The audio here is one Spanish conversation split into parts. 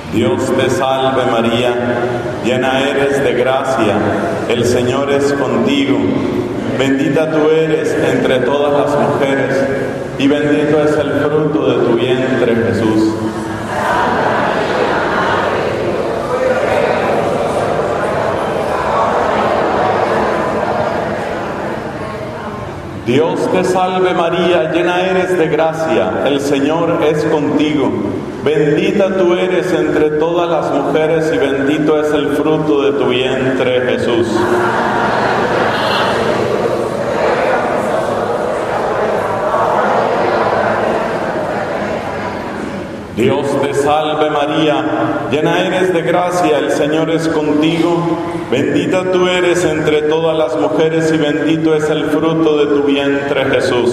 Dios te salve María, llena eres de gracia, el Señor es contigo. Bendita tú eres entre todas las mujeres, y bendito es el fruto de tu vientre, Jesús. Dios te salve María, llena eres de gracia, el Señor es contigo. Bendita tú eres entre todas las mujeres y bendito es el fruto de tu vientre, Jesús. Dios te salve María, llena eres de gracia, el Señor es contigo. Bendita tú eres entre todas las mujeres y bendito es el fruto de tu vientre, Jesús.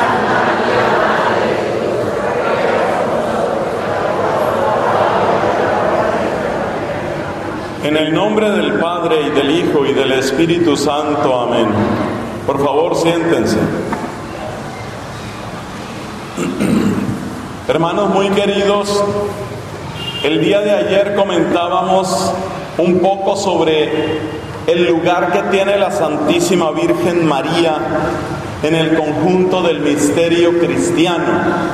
En el nombre del Padre y del Hijo y del Espíritu Santo. Amén. Por favor, siéntense. Hermanos muy queridos, el día de ayer comentábamos un poco sobre el lugar que tiene la Santísima Virgen María en el conjunto del misterio cristiano.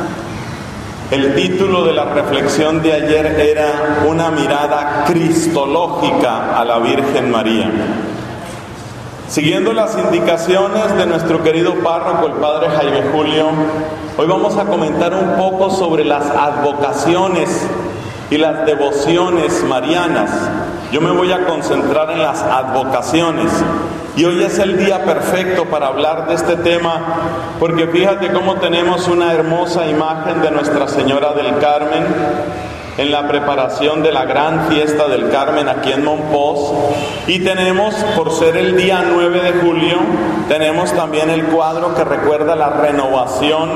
El título de la reflexión de ayer era una mirada cristológica a la Virgen María. Siguiendo las indicaciones de nuestro querido párroco, el Padre Jaime Julio, hoy vamos a comentar un poco sobre las advocaciones y las devociones marianas. Yo me voy a concentrar en las advocaciones. Y hoy es el día perfecto para hablar de este tema, porque fíjate cómo tenemos una hermosa imagen de Nuestra Señora del Carmen en la preparación de la gran fiesta del Carmen aquí en Mompox. Y tenemos, por ser el día 9 de julio, tenemos también el cuadro que recuerda la renovación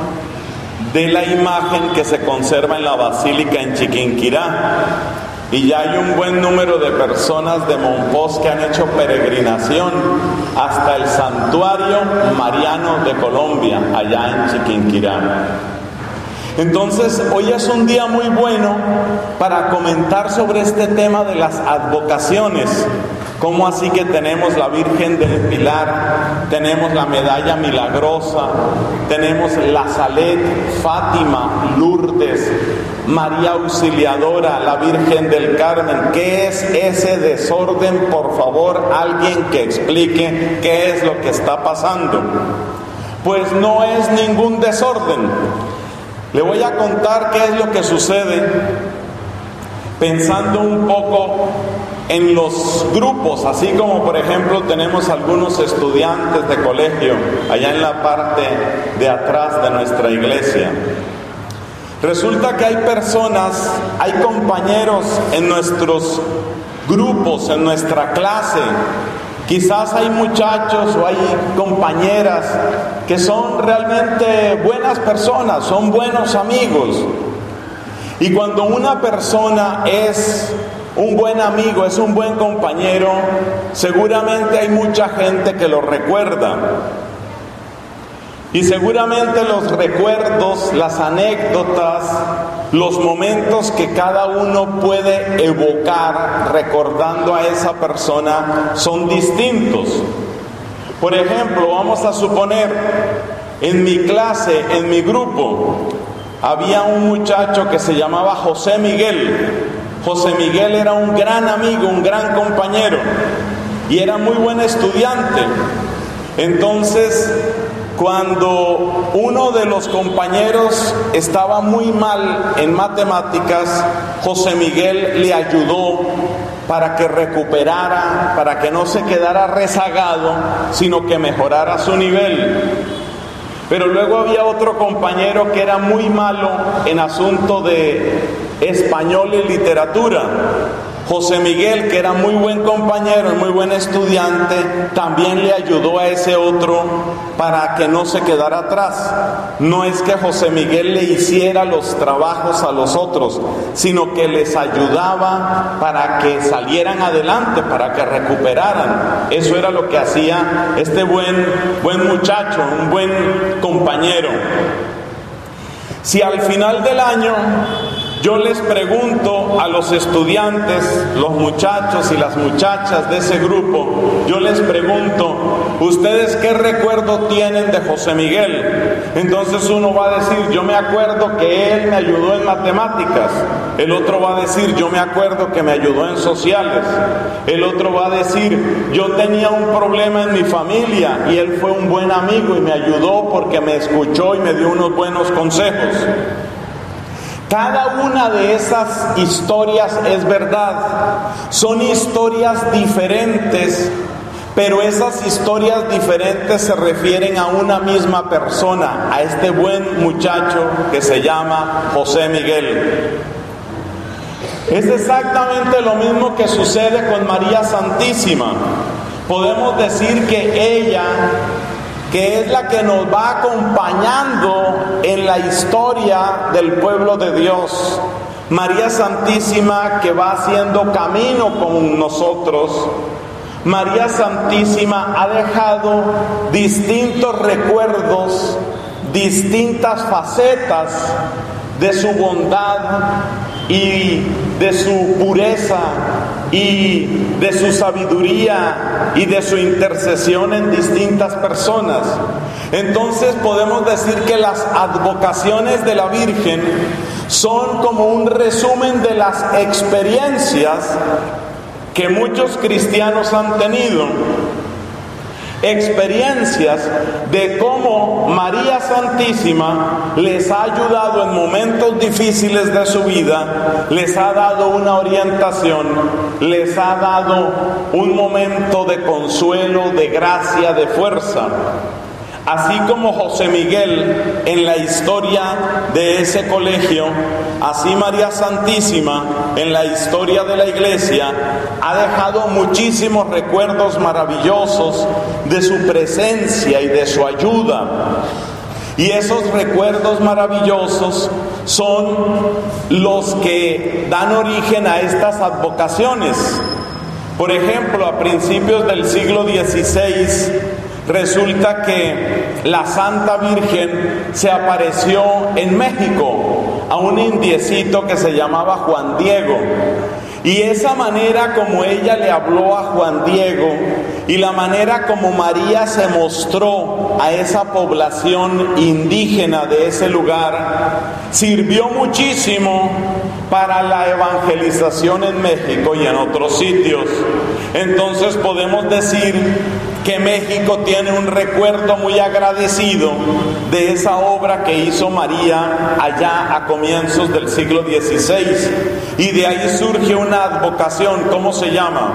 de la imagen que se conserva en la Basílica en Chiquinquirá. Y ya hay un buen número de personas de Mompox que han hecho peregrinación hasta el Santuario Mariano de Colombia, allá en Chiquinquirá. Entonces, hoy es un día muy bueno para comentar sobre este tema de las advocaciones. ¿Cómo así que tenemos la Virgen del Pilar, tenemos la Medalla Milagrosa, tenemos la Salet, Fátima, Lourdes, María Auxiliadora, la Virgen del Carmen? ¿Qué es ese desorden? Por favor, alguien que explique qué es lo que está pasando. Pues no es ningún desorden. Le voy a contar qué es lo que sucede pensando un poco en los grupos, así como por ejemplo tenemos algunos estudiantes de colegio allá en la parte de atrás de nuestra iglesia. Resulta que hay personas, hay compañeros en nuestros grupos, en nuestra clase. Quizás hay muchachos o hay compañeras que son realmente buenas personas, son buenos amigos. Y cuando una persona es un buen amigo, es un buen compañero, seguramente hay mucha gente que lo recuerda. Y seguramente los recuerdos, las anécdotas, los momentos que cada uno puede evocar recordando a esa persona son distintos. Por ejemplo, vamos a suponer, en mi clase, en mi grupo, había un muchacho que se llamaba José Miguel. José Miguel era un gran amigo, un gran compañero y era muy buen estudiante. Entonces, cuando uno de los compañeros estaba muy mal en matemáticas, José Miguel le ayudó para que recuperara, para que no se quedara rezagado, sino que mejorara su nivel. Pero luego había otro compañero que era muy malo en asunto de español y literatura. José Miguel, que era muy buen compañero y muy buen estudiante, también le ayudó a ese otro para que no se quedara atrás. No es que José Miguel le hiciera los trabajos a los otros, sino que les ayudaba para que salieran adelante, para que recuperaran. Eso era lo que hacía este buen muchacho, un buen compañero. Si al final del año Yo les pregunto a los estudiantes, los muchachos y las muchachas de ese grupo, yo les pregunto, ¿ustedes qué recuerdo tienen de José Miguel? Entonces uno va a decir, yo me acuerdo que él me ayudó en matemáticas. El otro va a decir, yo me acuerdo que me ayudó en sociales. El otro va a decir, yo tenía un problema en mi familia y él fue un buen amigo y me ayudó porque me escuchó y me dio unos buenos consejos. Cada una de esas historias es verdad. Son historias diferentes, pero esas historias diferentes se refieren a una misma persona, a este buen muchacho que se llama José Miguel. Es exactamente lo mismo que sucede con María Santísima. Podemos decir que ella, que es la que nos va acompañando en la historia del pueblo de Dios, María Santísima que va haciendo camino con nosotros, María Santísima ha dejado distintos recuerdos, distintas facetas de su bondad y de su pureza y de su sabiduría y de su intercesión en distintas personas. Entonces podemos decir que las advocaciones de la Virgen son como un resumen de las experiencias que muchos cristianos han tenido, experiencias de cómo María Santísima les ha ayudado en momentos difíciles de su vida, les ha dado una orientación, les ha dado un momento de consuelo, de gracia, de fuerza. Así como José Miguel en la historia de ese colegio, así María Santísima en la historia de la iglesia ha dejado muchísimos recuerdos maravillosos de su presencia y de su ayuda. Y esos recuerdos maravillosos son los que dan origen a estas advocaciones. Por ejemplo, a principios del siglo XVI, resulta que la Santa Virgen se apareció en México a un indiecito que se llamaba Juan Diego. Y esa manera como ella le habló a Juan Diego y la manera como María se mostró a esa población indígena de ese lugar sirvió muchísimo para la evangelización en México y en otros sitios. Entonces podemos decir que México tiene un recuerdo muy agradecido de esa obra que hizo María allá a comienzos del siglo XVI. Y de ahí surge una advocación, ¿cómo se llama?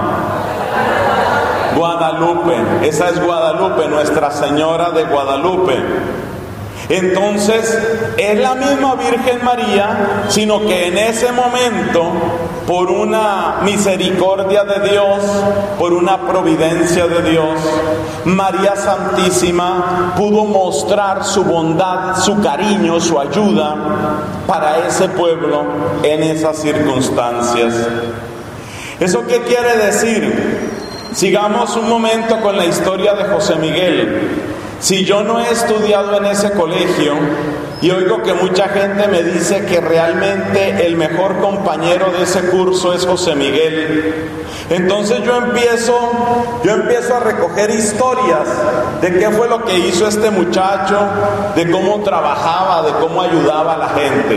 Guadalupe. Esa es Guadalupe, Nuestra Señora de Guadalupe. Entonces, es la misma Virgen María, sino que en ese momento, por una misericordia de Dios, por una providencia de Dios, María Santísima pudo mostrar su bondad, su cariño, su ayuda para ese pueblo en esas circunstancias. ¿Eso qué quiere decir? Sigamos un momento con la historia de José Miguel. Si yo no he estudiado en ese colegio y oigo que mucha gente me dice que realmente el mejor compañero de ese curso es José Miguel, entonces yo empiezo a recoger historias de qué fue lo que hizo este muchacho, de cómo trabajaba, de cómo ayudaba a la gente.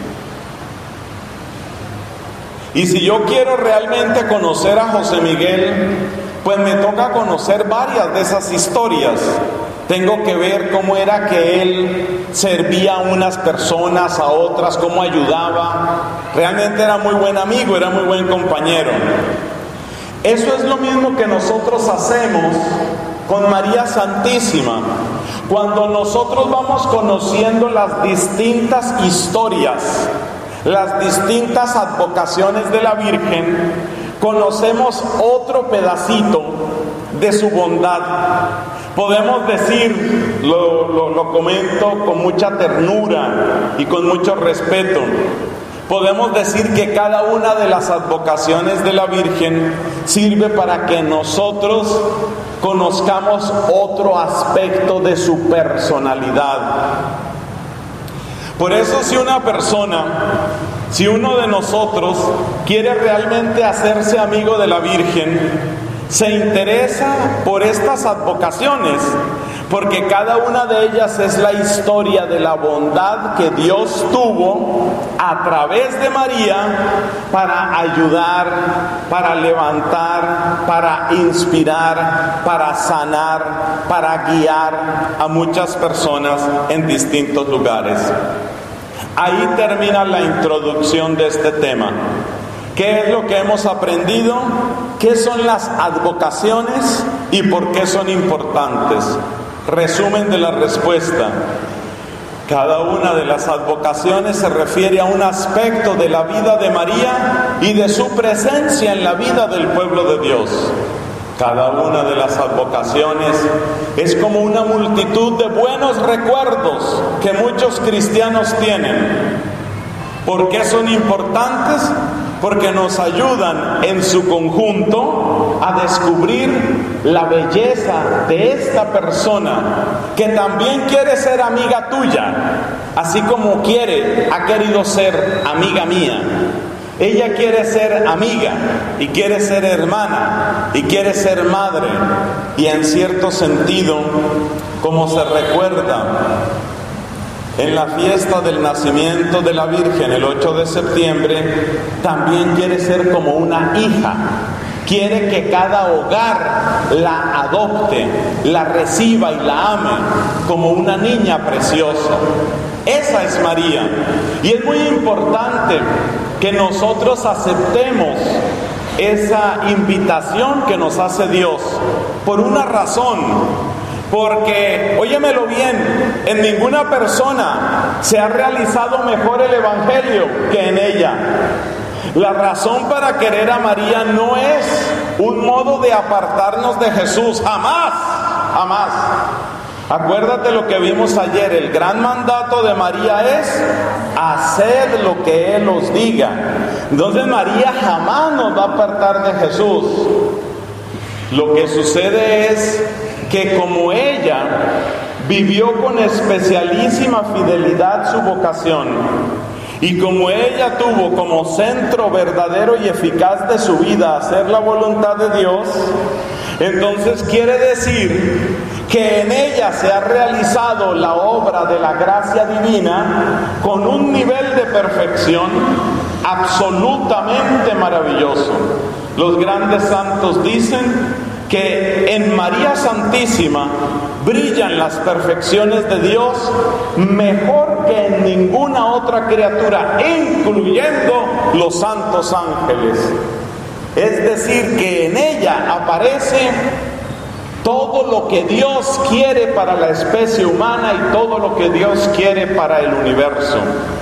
Y si yo quiero realmente conocer a José Miguel, pues me toca conocer varias de esas historias. Tengo que ver cómo era que él servía a unas personas, a otras, cómo ayudaba. Realmente era muy buen amigo, era muy buen compañero. Eso es lo mismo que nosotros hacemos con María Santísima. Cuando nosotros vamos conociendo las distintas historias, las distintas advocaciones de la Virgen, conocemos otro pedacito de su bondad. Podemos decir, lo comento con mucha ternura y con mucho respeto, podemos decir que cada una de las advocaciones de la Virgen sirve para que nosotros conozcamos otro aspecto de su personalidad. Por eso, si una persona Si uno de nosotros quiere realmente hacerse amigo de la Virgen, se interesa por estas advocaciones, porque cada una de ellas es la historia de la bondad que Dios tuvo a través de María para ayudar, para levantar, para inspirar, para sanar, para guiar a muchas personas en distintos lugares. Ahí termina la introducción de este tema. ¿Qué es lo que hemos aprendido? ¿Qué son las advocaciones y por qué son importantes? Resumen de la respuesta. Cada una de las advocaciones se refiere a un aspecto de la vida de María y de su presencia en la vida del pueblo de Dios. Cada una de las advocaciones es como una multitud de buenos recuerdos que muchos cristianos tienen. ¿Por qué son importantes? Porque nos ayudan en su conjunto a descubrir la belleza de esta persona que también quiere ser amiga tuya, así como ha querido ser amiga mía. Ella quiere ser amiga y quiere ser hermana y quiere ser madre, y en cierto sentido, como se recuerda en la fiesta del nacimiento de la Virgen, el 8 de septiembre, también quiere ser como una hija. Quiere que cada hogar la adopte, la reciba y la ame como una niña preciosa. Esa es María. Y es muy importante que nosotros aceptemos esa invitación que nos hace Dios por una razón. Porque, óyemelo bien, en ninguna persona se ha realizado mejor el Evangelio que en ella. La razón para querer a María no es un modo de apartarnos de Jesús, jamás, jamás. Acuérdate lo que vimos ayer, el gran mandato de María es: haced lo que Él os diga. Entonces María jamás nos va a apartar de Jesús. Lo que sucede es que como ella vivió con especialísima fidelidad su vocación, y como ella tuvo como centro verdadero y eficaz de su vida hacer la voluntad de Dios, entonces quiere decir que en ella se ha realizado la obra de la gracia divina con un nivel de perfección absolutamente maravilloso. Los grandes santos dicen que en María Santísima brillan las perfecciones de Dios mejor que en ninguna otra criatura, incluyendo los santos ángeles. Es decir, que en ella aparece todo lo que Dios quiere para la especie humana y todo lo que Dios quiere para el universo.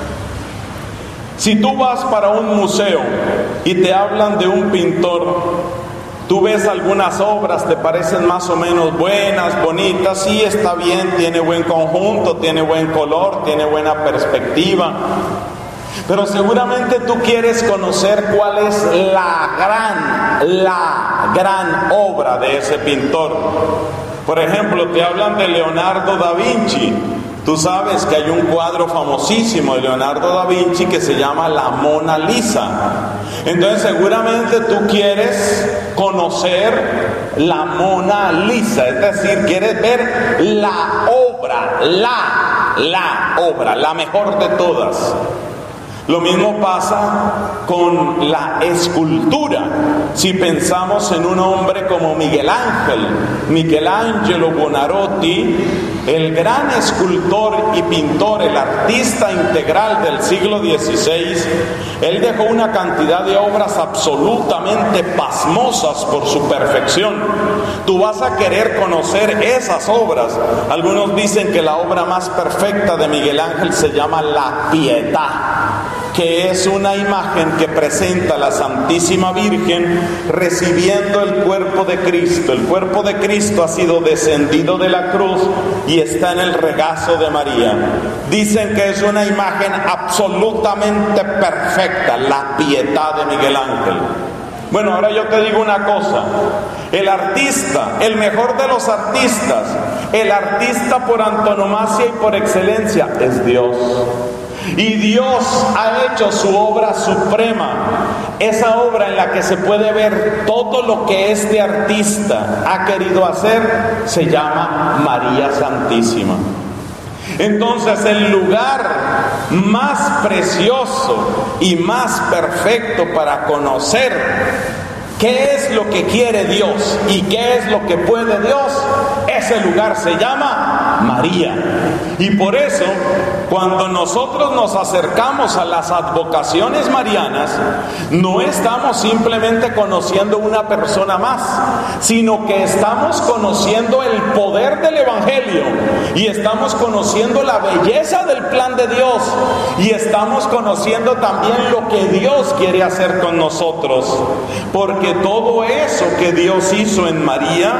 Si tú vas para un museo y te hablan de un pintor, tú ves algunas obras, te parecen más o menos buenas, bonitas, sí, está bien, tiene buen conjunto, tiene buen color, tiene buena perspectiva. Pero seguramente tú quieres conocer cuál es la gran obra de ese pintor. Por ejemplo, te hablan de Leonardo da Vinci. Tú sabes que hay un cuadro famosísimo de Leonardo da Vinci que se llama La Mona Lisa. Entonces seguramente tú quieres conocer la Mona Lisa, es decir, quieres ver la obra, la obra, la mejor de todas. Lo mismo pasa con la escultura. Si pensamos en un hombre como Miguel Ángel, Michelangelo Buonarroti, el gran escultor y pintor, el artista integral del siglo XVI, él dejó una cantidad de obras absolutamente pasmosas por su perfección. Tú vas a querer conocer esas obras. Algunos dicen que la obra más perfecta de Miguel Ángel se llama La Pietà, que es una imagen que presenta a la Santísima Virgen recibiendo el cuerpo de Cristo. El cuerpo de Cristo ha sido descendido de la cruz y está en el regazo de María. Dicen que es una imagen absolutamente perfecta, la Pietà de Miguel Ángel. Bueno, ahora yo te digo una cosa: el artista, el mejor de los artistas, el artista por antonomasia y por excelencia es Dios. Y Dios ha hecho su obra suprema, esa obra en la que se puede ver todo lo que este artista ha querido hacer, se llama María Santísima. Entonces, el lugar más precioso y más perfecto para conocer qué es lo que quiere Dios y qué es lo que puede Dios, ese lugar se llama María. Y por eso, cuando nosotros nos acercamos a las advocaciones marianas, no estamos simplemente conociendo una persona más, sino que estamos conociendo el poder del Evangelio, y estamos conociendo la belleza del plan de Dios, y estamos conociendo también lo que Dios quiere hacer con nosotros, porque todo eso que Dios hizo en María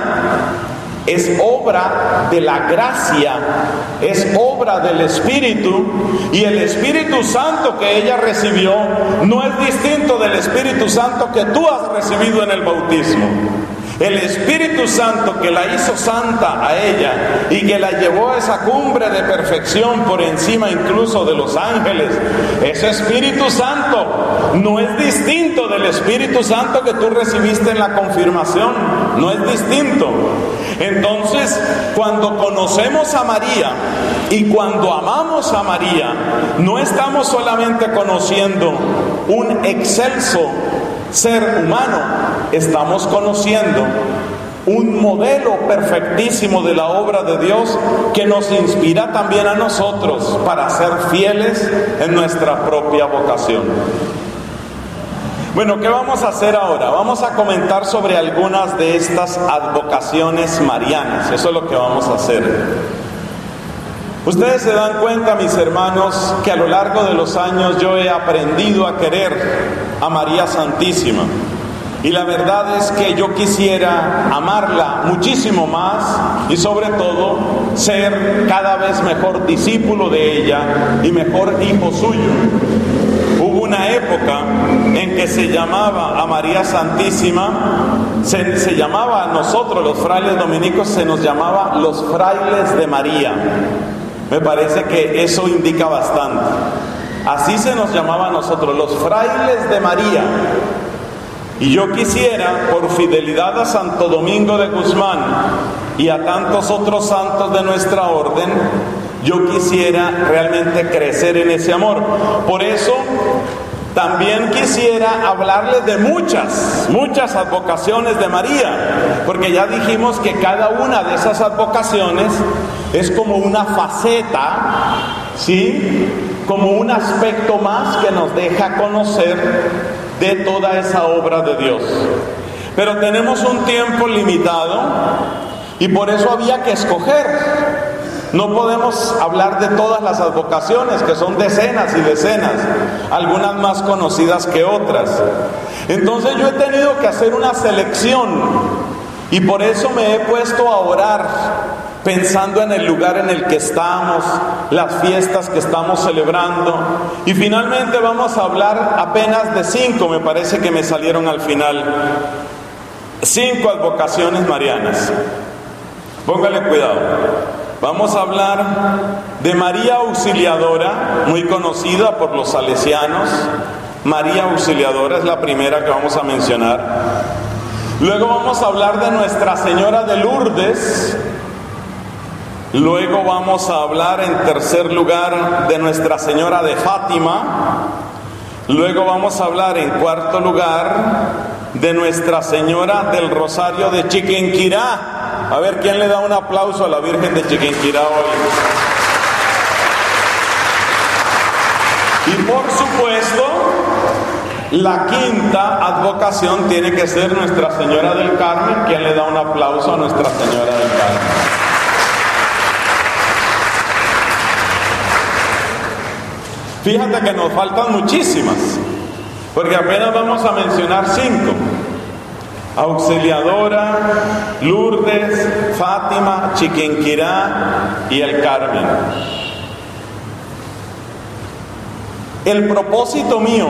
es obra de la gracia, es obra del Espíritu, y el Espíritu Santo que ella recibió no es distinto del Espíritu Santo que tú has recibido en el bautismo. El Espíritu Santo que la hizo santa a ella y que la llevó a esa cumbre de perfección por encima incluso de los ángeles, ese Espíritu Santo no es distinto del Espíritu Santo que tú recibiste en la confirmación, no es distinto. Entonces, cuando conocemos a María y cuando amamos a María, no estamos solamente conociendo un excelso ser humano, estamos conociendo un modelo perfectísimo de la obra de Dios que nos inspira también a nosotros para ser fieles en nuestra propia vocación. Bueno, ¿qué vamos a hacer ahora? Vamos a comentar sobre algunas de estas advocaciones marianas. Eso es lo que vamos a hacer. Ustedes se dan cuenta, mis hermanos, que a lo largo de los años yo he aprendido a querer a María Santísima. Y la verdad es que yo quisiera amarla muchísimo más y sobre todo ser cada vez mejor discípulo de ella y mejor hijo suyo. Hubo una época en que se llamaba a María Santísima, se llamaba a nosotros los frailes dominicos, se nos llamaba los frailes de María. Me parece que eso indica bastante. Así se nos llamaba a nosotros, los frailes de María. Y yo quisiera, por fidelidad a Santo Domingo de Guzmán y a tantos otros santos de nuestra orden, yo quisiera realmente crecer en ese amor. Por eso también quisiera hablarles de muchas advocaciones de María, porque ya dijimos que cada una de esas advocaciones es como una faceta, ¿sí? Como un aspecto más que nos deja conocer de toda esa obra de Dios. Pero tenemos un tiempo limitado y por eso había que escoger. No podemos hablar de todas las advocaciones, que son decenas y decenas, algunas más conocidas que otras. Entonces yo he tenido que hacer una selección y por eso me he puesto a orar, pensando en el lugar en el que estamos, las fiestas que estamos celebrando, y finalmente vamos a hablar apenas de 5, me parece que me salieron al final, 5 advocaciones marianas. Póngale cuidado. Vamos a hablar de María Auxiliadora, muy conocida por los salesianos. María Auxiliadora es la primera que vamos a mencionar. Luego vamos a hablar de Nuestra Señora de Lourdes. Luego vamos a hablar en tercer lugar de Nuestra Señora de Fátima. Luego vamos a hablar en cuarto lugar de Nuestra Señora del Rosario de Chiquinquirá. A ver, ¿quién le da un aplauso a la Virgen de Chiquinquirá hoy? Y por supuesto, la quinta advocación tiene que ser Nuestra Señora del Carmen. ¿Quién le da un aplauso a Nuestra Señora del Carmen? Fíjate que nos faltan muchísimas, porque apenas vamos a mencionar 5. Auxiliadora, Lourdes, Fátima, Chiquinquirá y el Carmen. El propósito mío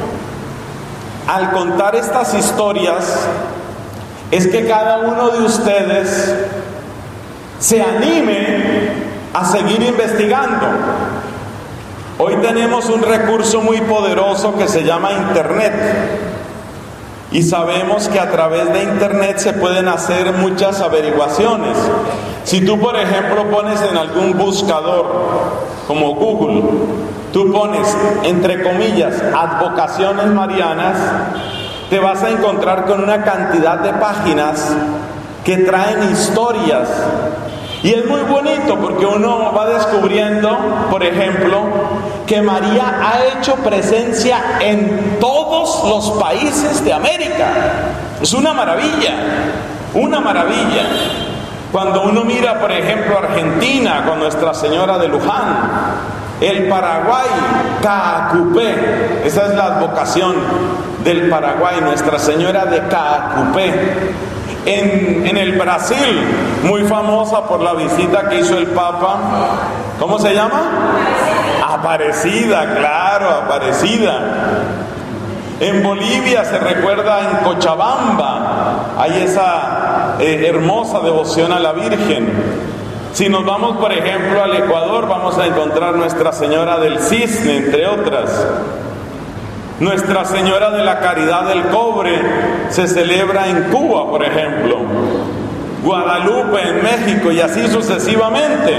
al contar estas historias es que cada uno de ustedes se anime a seguir investigando. Hoy tenemos un recurso muy poderoso que se llama Internet. Y sabemos que a través de Internet se pueden hacer muchas averiguaciones. Si tú, por ejemplo, pones en algún buscador, como Google, tú pones, entre comillas, advocaciones marianas, te vas a encontrar con una cantidad de páginas que traen historias. Y es muy bonito porque uno va descubriendo, por ejemplo, que María ha hecho presencia en todos los países de América. Es una maravilla, una maravilla. Cuando uno mira, por ejemplo, Argentina con Nuestra Señora de Luján, el Paraguay, Caacupé, esa es la advocación del Paraguay, Nuestra Señora de Caacupé. En el Brasil, muy famosa por la visita que hizo el Papa, ¿cómo se llama? Aparecida, claro, Aparecida. En Bolivia se recuerda en Cochabamba, hay esa hermosa devoción a la Virgen. Si nos vamos, por ejemplo, al Ecuador, vamos a encontrar Nuestra Señora del Cisne, entre otras. Nuestra Señora de la Caridad del Cobre se celebra en Cuba, por ejemplo. Guadalupe en México y así sucesivamente.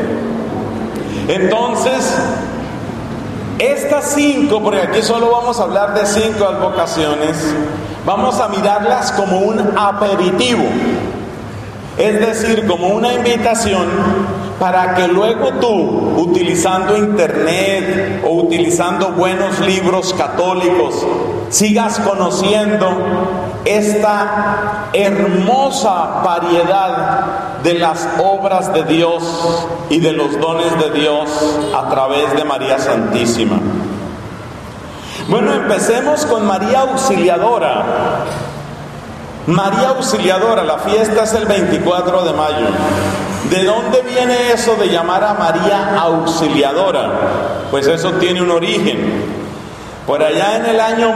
Entonces, estas 5, porque aquí solo vamos a hablar de 5 advocaciones, vamos a mirarlas como un aperitivo. Es decir, como una invitación para que luego tú, utilizando Internet o utilizando buenos libros católicos, sigas conociendo esta hermosa variedad de las obras de Dios y de los dones de Dios a través de María Santísima. Bueno, empecemos con María Auxiliadora. María Auxiliadora, la fiesta es el 24 de mayo. ¿De dónde viene eso de llamar a María Auxiliadora? Pues eso tiene un origen. Por allá en el año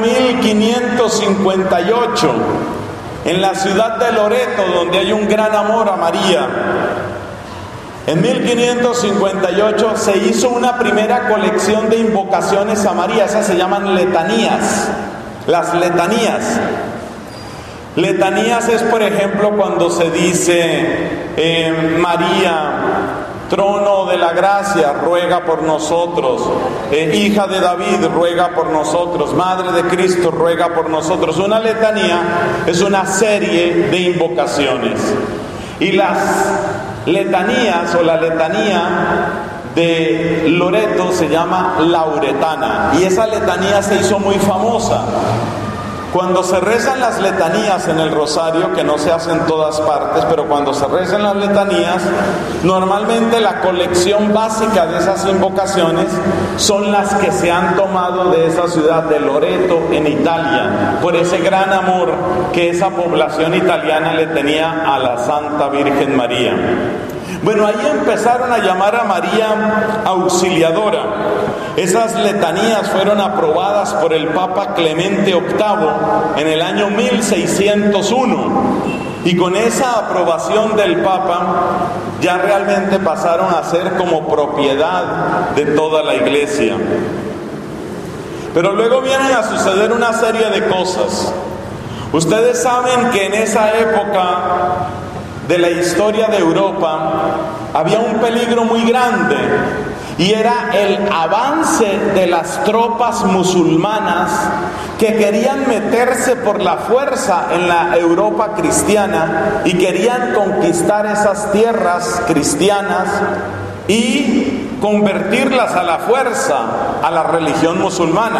1558, en la ciudad de Loreto, donde hay un gran amor a María, en 1558 se hizo una primera colección de invocaciones a María, esas se llaman letanías, las letanías. Letanías es, por ejemplo, cuando se dice María, trono de la gracia, ruega por nosotros, hija de David, ruega por nosotros, madre de Cristo, ruega por nosotros. Una letanía es una serie de invocaciones. Y las letanías o la letanía de Loreto se llama lauretana, y esa letanía se hizo muy famosa. Cuando se rezan las letanías en el rosario, que no se hace en todas partes, pero cuando se rezan las letanías, normalmente la colección básica de esas invocaciones son las que se han tomado de esa ciudad de Loreto en Italia, por ese gran amor que esa población italiana le tenía a la Santa Virgen María. Bueno, ahí empezaron a llamar a María Auxiliadora. Esas letanías fueron aprobadas por el Papa Clemente VIII en el año 1601. Y con esa aprobación del Papa, ya realmente pasaron a ser como propiedad de toda la Iglesia. Pero luego vienen a suceder una serie de cosas. Ustedes saben que en esa época de la historia de Europa había un peligro muy grande, y era el avance de las tropas musulmanas que querían meterse por la fuerza en la Europa cristiana y querían conquistar esas tierras cristianas y convertirlas a la fuerza a la religión musulmana.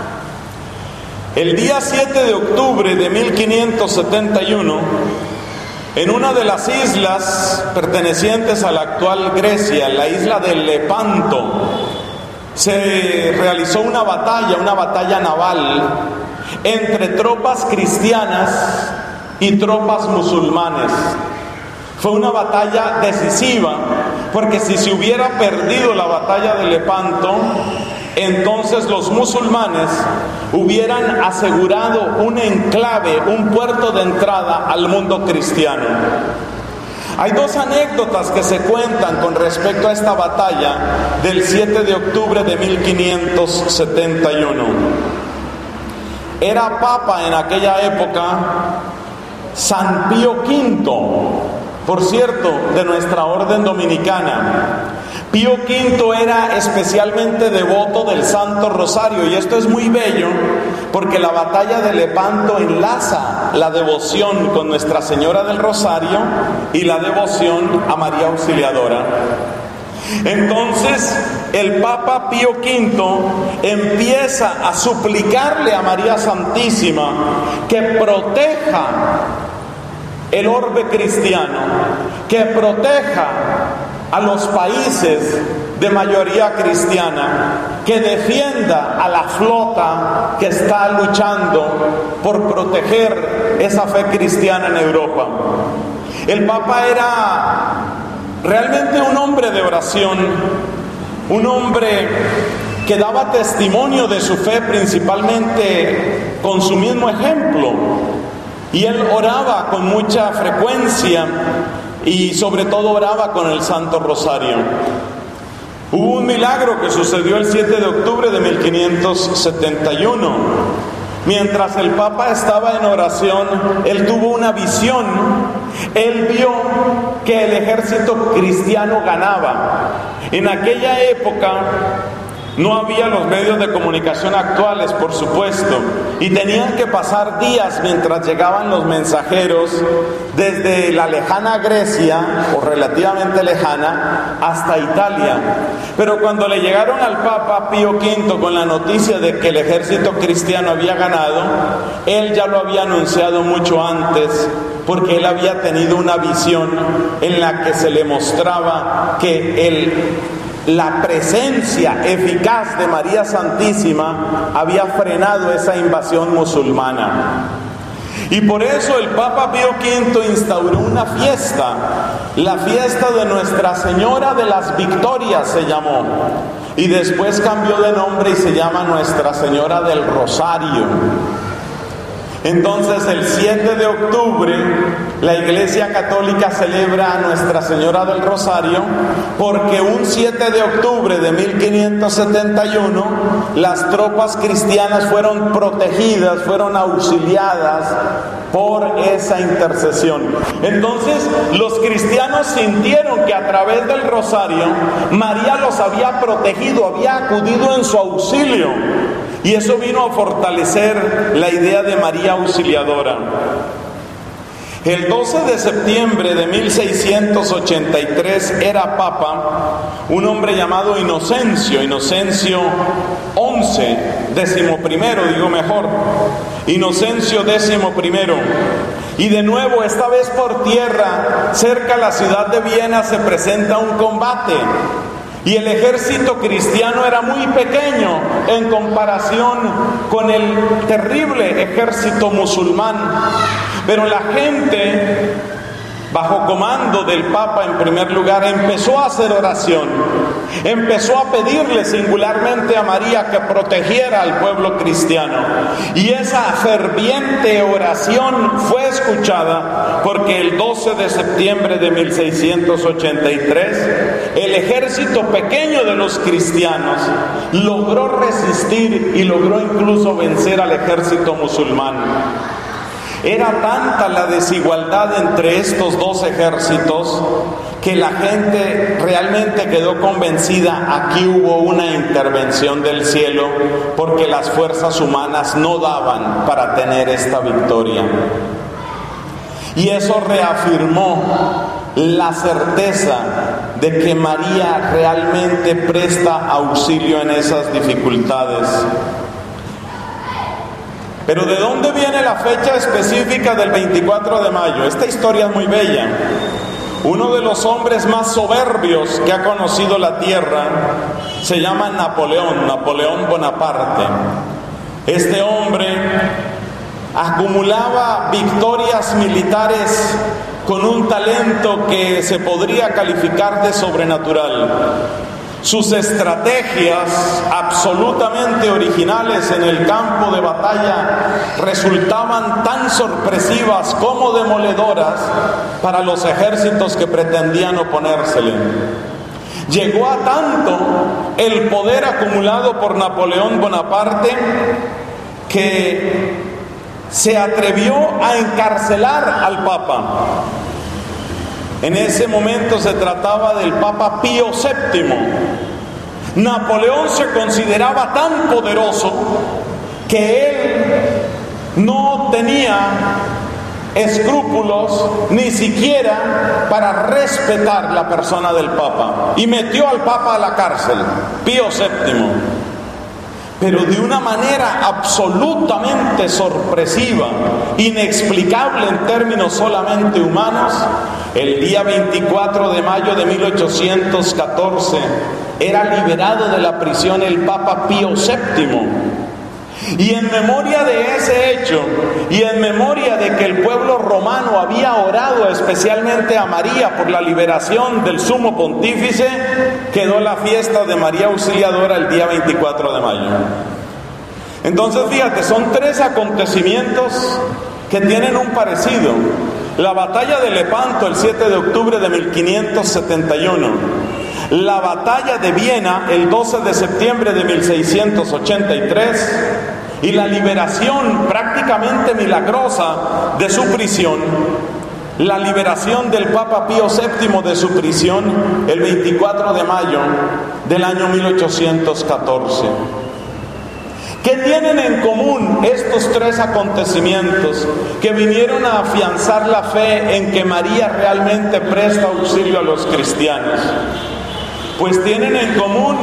El día 7 de octubre de 1571, en una de las islas pertenecientes a la actual Grecia, la isla de Lepanto, se realizó una batalla naval entre tropas cristianas y tropas musulmanes. Fue una batalla decisiva, porque si se hubiera perdido la batalla de Lepanto, entonces los musulmanes hubieran asegurado un enclave, un puerto de entrada al mundo cristiano. Hay dos anécdotas que se cuentan con respecto a esta batalla del 7 de octubre de 1571. Era papa en aquella época San Pío V, por cierto, de nuestra orden dominicana. Pío V era especialmente devoto del Santo Rosario, y esto es muy bello porque la batalla de Lepanto enlaza la devoción con Nuestra Señora del Rosario y la devoción a María Auxiliadora. Entonces el Papa Pío V empieza a suplicarle a María Santísima que proteja el orbe cristiano, que proteja a los países de mayoría cristiana, que defienda a la flota que está luchando por proteger esa fe cristiana en Europa. El Papa era realmente un hombre de oración, un hombre que daba testimonio de su fe principalmente con su mismo ejemplo, y él oraba con mucha frecuencia y sobre todo oraba con el Santo Rosario. Hubo un milagro que sucedió el 7 de octubre de 1571. Mientras el Papa estaba en oración, él tuvo una visión. Él vio que el ejército cristiano ganaba. En aquella época no había los medios de comunicación actuales, por supuesto, y tenían que pasar días mientras llegaban los mensajeros desde la lejana Grecia, o relativamente lejana, hasta Italia. Pero cuando le llegaron al Papa Pío V con la noticia de que el ejército cristiano había ganado, él ya lo había anunciado mucho antes, porque él había tenido una visión en la que se le mostraba que la presencia eficaz de María Santísima había frenado esa invasión musulmana. Y por eso el Papa Pío V instauró una fiesta, la fiesta de Nuestra Señora de las Victorias se llamó, y después cambió de nombre y se llama Nuestra Señora del Rosario. Entonces el 7 de octubre la Iglesia Católica celebra a Nuestra Señora del Rosario porque un 7 de octubre de 1571 las tropas cristianas fueron protegidas, fueron auxiliadas por esa intercesión. Entonces los cristianos sintieron que a través del Rosario María los había protegido, había acudido en su auxilio. Y eso vino a fortalecer la idea de María Auxiliadora. El 12 de septiembre de 1683 era papa un hombre llamado Inocencio XI, Inocencio XI. Y de nuevo, esta vez por tierra, cerca de la ciudad de Viena, se presenta un combate. Y el ejército cristiano era muy pequeño en comparación con el terrible ejército musulmán. Pero la gente, bajo comando del Papa en primer lugar, empezó a hacer oración. Empezó a pedirle singularmente a María que protegiera al pueblo cristiano. Y esa ferviente oración fue escuchada porque el 12 de septiembre de 1683 el ejército pequeño de los cristianos logró resistir y logró incluso vencer al ejército musulmán. Era tanta la desigualdad entre estos dos ejércitos que la gente realmente quedó convencida: aquí hubo una intervención del cielo, porque las fuerzas humanas no daban para tener esta victoria. Y eso reafirmó la certeza de que María realmente presta auxilio en esas dificultades. Pero ¿de dónde viene la fecha específica del 24 de mayo? Esta historia es muy bella. Uno de los hombres más soberbios que ha conocido la tierra se llama Napoleón Bonaparte. Este hombre acumulaba victorias militares con un talento que se podría calificar de sobrenatural. sus estrategias absolutamente originales en el campo de batalla resultaban tan sorpresivas como demoledoras para los ejércitos que pretendían oponérsele. Llegó a tanto el poder acumulado por Napoleón Bonaparte que se atrevió a encarcelar al Papa. En ese momento se trataba del Papa Pío VII. Napoleón se consideraba tan poderoso que él no tenía escrúpulos ni siquiera para respetar la persona del Papa, y metió al Papa a la cárcel, Pío VII. Pero de una manera absolutamente sorpresiva, inexplicable en términos solamente humanos, el día 24 de mayo de 1814 era liberado de la prisión el Papa Pío VII. Y en memoria de ese hecho, y en memoria de que el pueblo romano había orado especialmente a María por la liberación del sumo pontífice, quedó la fiesta de María Auxiliadora el día 24 de mayo. Entonces, fíjate, son tres acontecimientos que tienen un parecido. La batalla de Lepanto el 7 de octubre de 1571. La batalla de Viena el 12 de septiembre de 1683 y la liberación prácticamente milagrosa de su prisión, la liberación del Papa Pío VII de su prisión el 24 de mayo del año 1814. ¿Qué tienen en común estos tres acontecimientos que vinieron a afianzar la fe en que María realmente presta auxilio a los cristianos? Pues tienen en común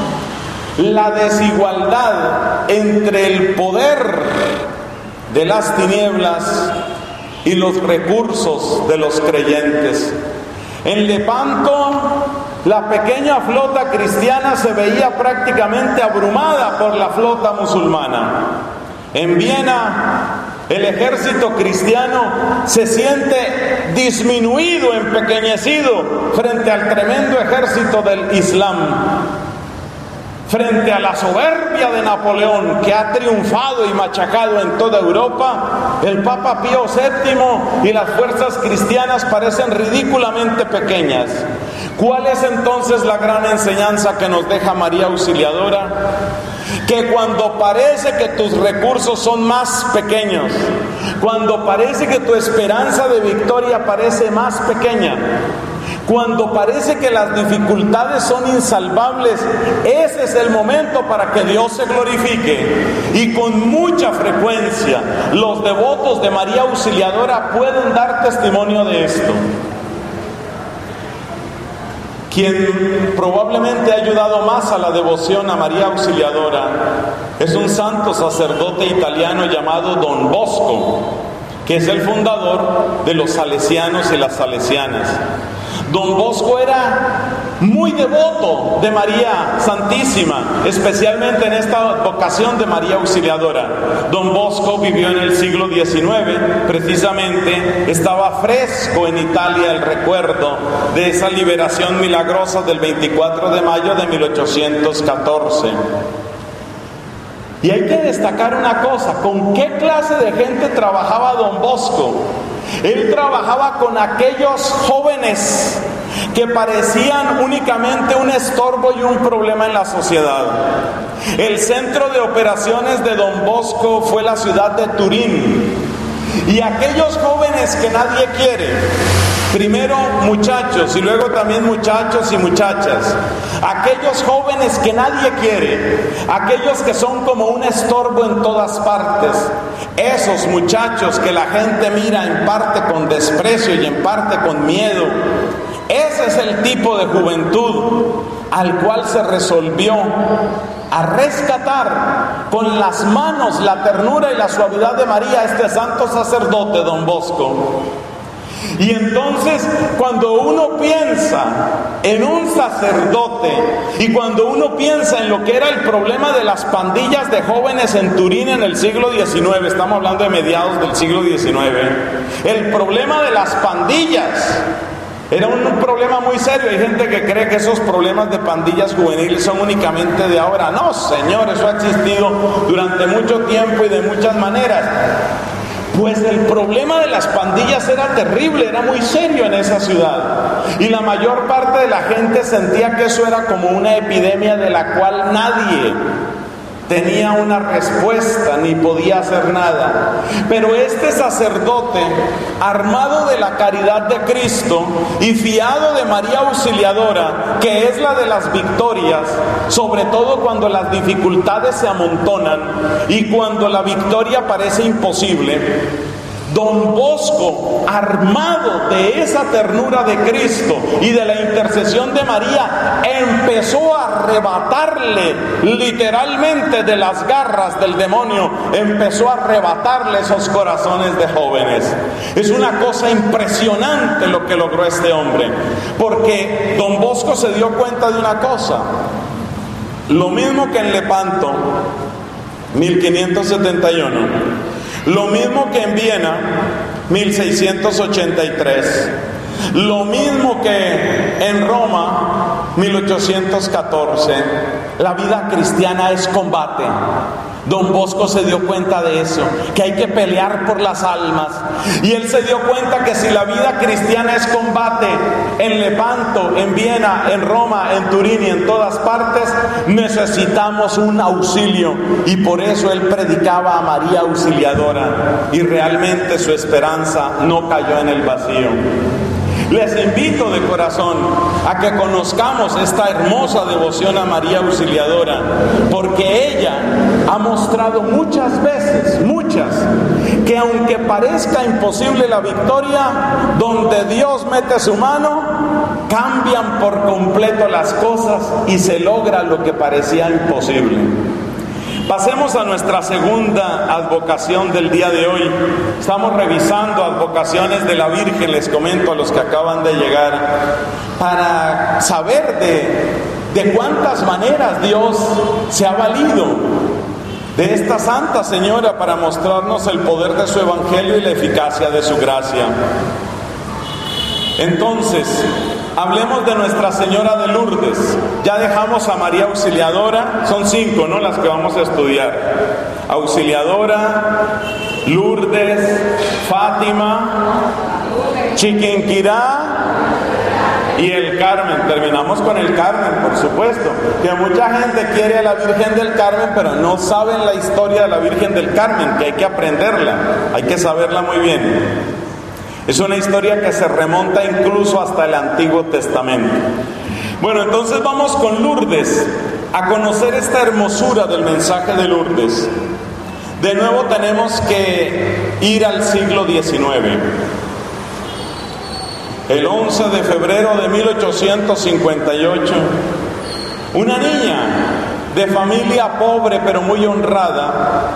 la desigualdad entre el poder de las tinieblas y los recursos de los creyentes. En Lepanto, la pequeña flota cristiana se veía prácticamente abrumada por la flota musulmana. En Viena, el ejército cristiano se siente disminuido, empequeñecido frente al tremendo ejército del Islam. Frente a la soberbia de Napoleón, que ha triunfado y machacado en toda Europa, el Papa Pío VII y las fuerzas cristianas parecen ridículamente pequeñas. ¿Cuál es entonces la gran enseñanza que nos deja María Auxiliadora? Que cuando parece que tus recursos son más pequeños, cuando parece que tu esperanza de victoria parece más pequeña, cuando parece que las dificultades son insalvables, ese es el momento para que Dios se glorifique. Y con mucha frecuencia los devotos de María Auxiliadora pueden dar testimonio de esto. Quien probablemente ha ayudado más a la devoción a María Auxiliadora es un santo sacerdote italiano llamado Don Bosco, que es el fundador de los salesianos y las salesianas. Don Bosco era muy devoto de María Santísima, especialmente en esta vocación de María Auxiliadora. Don Bosco vivió en el siglo XIX, precisamente estaba fresco en Italia el recuerdo de esa liberación milagrosa del 24 de mayo de 1814. Y hay que destacar una cosa: ¿con qué clase de gente trabajaba Don Bosco? Él trabajaba con aquellos jóvenes que parecían únicamente un estorbo y un problema en la sociedad. El centro de operaciones de Don Bosco fue la ciudad de Turín. Y aquellos jóvenes que nadie quiere, primero muchachos y luego también muchachos y muchachas, aquellos jóvenes que nadie quiere, aquellos que son como un estorbo en todas partes, esos muchachos que la gente mira en parte con desprecio y en parte con miedo, ese es el tipo de juventud al cual se resolvió a rescatar con las manos la ternura y la suavidad de María este santo sacerdote Don Bosco. Y entonces, cuando uno piensa en un sacerdote y cuando uno piensa en lo que era el problema de las pandillas de jóvenes en Turín en el siglo XIX, estamos hablando de mediados del siglo XIX, el problema de las pandillas Era un problema muy serio. Hay gente que cree que esos problemas de pandillas juveniles son únicamente de ahora. No, señor, eso ha existido durante mucho tiempo y de muchas maneras. Pues el problema de las pandillas era terrible, era muy serio en esa ciudad. Y la mayor parte de la gente sentía que eso era como una epidemia de la cual nadie tenía una respuesta ni podía hacer nada. Pero este sacerdote, armado de la caridad de Cristo y fiado de María Auxiliadora, que es la de las victorias, sobre todo cuando las dificultades se amontonan y cuando la victoria parece imposible, Don Bosco, armado de esa ternura de Cristo y de la intercesión de María, empezó a arrebatarle literalmente de las garras del demonio, empezó a arrebatarle esos corazones de jóvenes. Es una cosa impresionante lo que logró este hombre, porque Don Bosco se dio cuenta de una cosa, lo mismo que en Lepanto, 1571, lo mismo que en Viena, 1683, lo mismo que en Roma, 1814. La vida cristiana es combate. Don Bosco se dio cuenta de eso, que hay que pelear por las almas. Y él se dio cuenta que si la vida cristiana es combate en Lepanto, en Viena, en Roma, en Turín y en todas partes, necesitamos un auxilio. Y por eso él predicaba a María Auxiliadora. Y realmente su esperanza no cayó en el vacío. Les invito de corazón a que conozcamos esta hermosa devoción a María Auxiliadora, porque ella ha mostrado muchas veces, que aunque parezca imposible la victoria, donde Dios mete su mano, cambian por completo las cosas y se logra lo que parecía imposible. Pasemos a nuestra segunda advocación del día de hoy. Estamos revisando advocaciones de la Virgen, les comento a los que acaban de llegar, para saber de cuántas maneras Dios se ha valido de esta Santa Señora para mostrarnos el poder de su Evangelio y la eficacia de su gracia. Entonces, hablemos de Nuestra Señora de Lourdes. Ya dejamos a María Auxiliadora, son 5, ¿no?, las que vamos a estudiar. Auxiliadora, Lourdes, Fátima, Chiquinquirá y el Carmen. Terminamos con el Carmen, por supuesto, que mucha gente quiere a la Virgen del Carmen, pero no saben la historia de la Virgen del Carmen, que hay que aprenderla, hay que saberla muy bien. Es una historia que se remonta incluso hasta el Antiguo Testamento. Bueno, entonces vamos con Lourdes, a conocer esta hermosura del mensaje de Lourdes. De nuevo tenemos que ir al siglo XIX. El 11 de febrero de 1858, una niña de familia pobre pero muy honrada,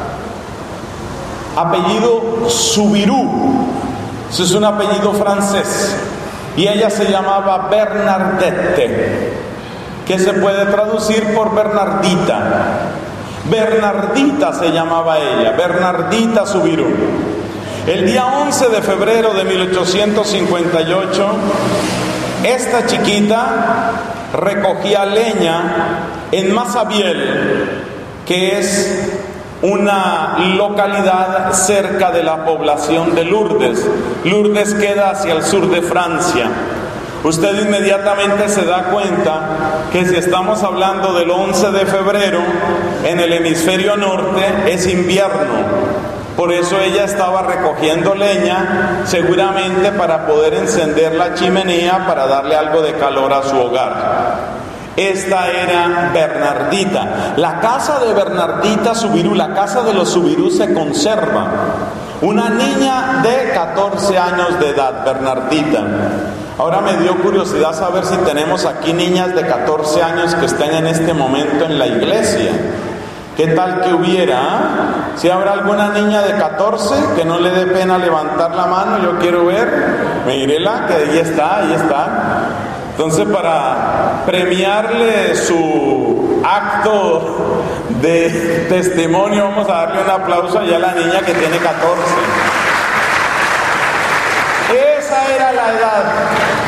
apellido Soubirous, ese es un apellido francés, y ella se llamaba Bernadette, que se puede traducir por Bernardita. Bernardita se llamaba ella, Bernardita Soubirous. El día 11 de febrero de 1858, esta chiquita recogía leña en Massabielle, que es una localidad cerca de la población de Lourdes. Lourdes queda hacia el sur de Francia. Usted inmediatamente se da cuenta que si estamos hablando del 11 de febrero, en el hemisferio norte es invierno. Por eso ella estaba recogiendo leña, seguramente para poder encender la chimenea para darle algo de calor a su hogar. Esta era Bernardita. La casa de Bernardita Soubirous, la casa de los Soubirous, se conserva. Una niña de 14 años de edad, Bernardita. Ahora me dio curiosidad saber si tenemos aquí niñas de 14 años que estén en este momento en la iglesia. ¿Qué tal que hubiera? Si habrá alguna niña de 14 que no le dé pena levantar la mano, yo quiero ver. Mírela, que ahí está. Entonces, para premiarle su acto de testimonio, vamos a darle un aplauso allá a la niña que tiene 14. Esa era la edad.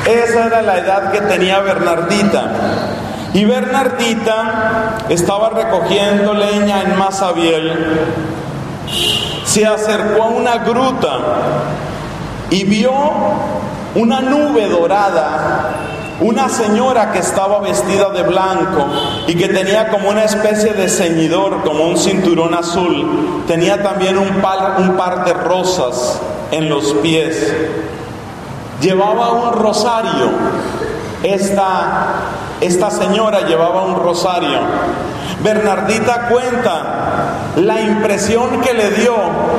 Esa era la edad que tenía Bernardita. Y Bernardita estaba recogiendo leña en Masabiel. Se acercó a una gruta y vio una nube dorada, una señora que estaba vestida de blanco y que tenía como una especie de ceñidor, como un cinturón azul. Tenía también un par de rosas en los pies. Llevaba un rosario. Esta señora llevaba un rosario. Bernardita cuenta la impresión que le dio.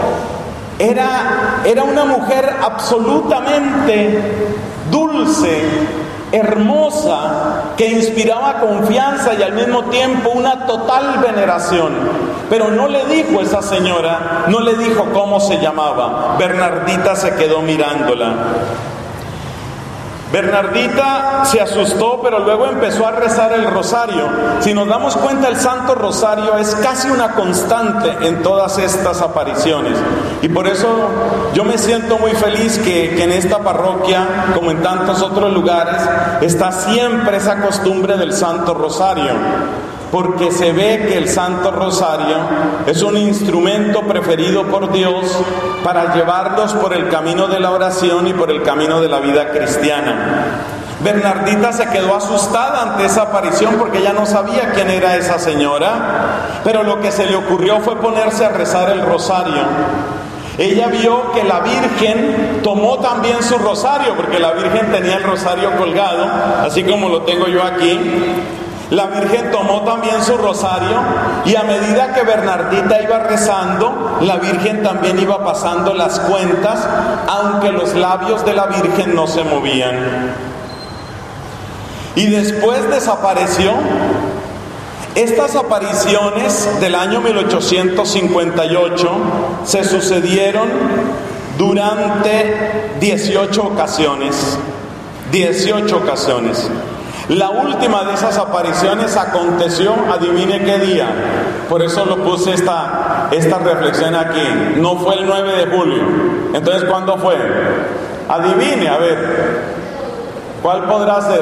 Era una mujer absolutamente dulce, hermosa, que inspiraba confianza y al mismo tiempo una total veneración. Pero no le dijo esa señora, no le dijo cómo se llamaba. Bernardita se quedó mirándola. Bernardita se asustó, pero luego empezó a rezar el rosario. Si nos damos cuenta, el Santo Rosario es casi una constante en todas estas apariciones. Y por eso yo me siento muy feliz que en esta parroquia, como en tantos otros lugares, está siempre esa costumbre del Santo Rosario. Porque se ve que el Santo Rosario es un instrumento preferido por Dios para llevarlos por el camino de la oración y por el camino de la vida cristiana. Bernardita se quedó asustada ante esa aparición porque ella no sabía quién era esa señora, pero lo que se le ocurrió fue ponerse a rezar el rosario. Ella vio que la Virgen tomó también su rosario, porque la Virgen tenía el rosario colgado, así como lo tengo yo aquí. La Virgen tomó también su rosario y a medida que Bernardita iba rezando, la Virgen también iba pasando las cuentas, aunque los labios de la Virgen no se movían. Y después desapareció. Estas apariciones del año 1858 se sucedieron durante 18 ocasiones. 18 ocasiones. La última de esas apariciones aconteció, adivine qué día. Por eso lo puse esta reflexión aquí. No fue el 9 de julio. Entonces, ¿cuándo fue? Adivine, a ver. ¿Cuál podrá ser?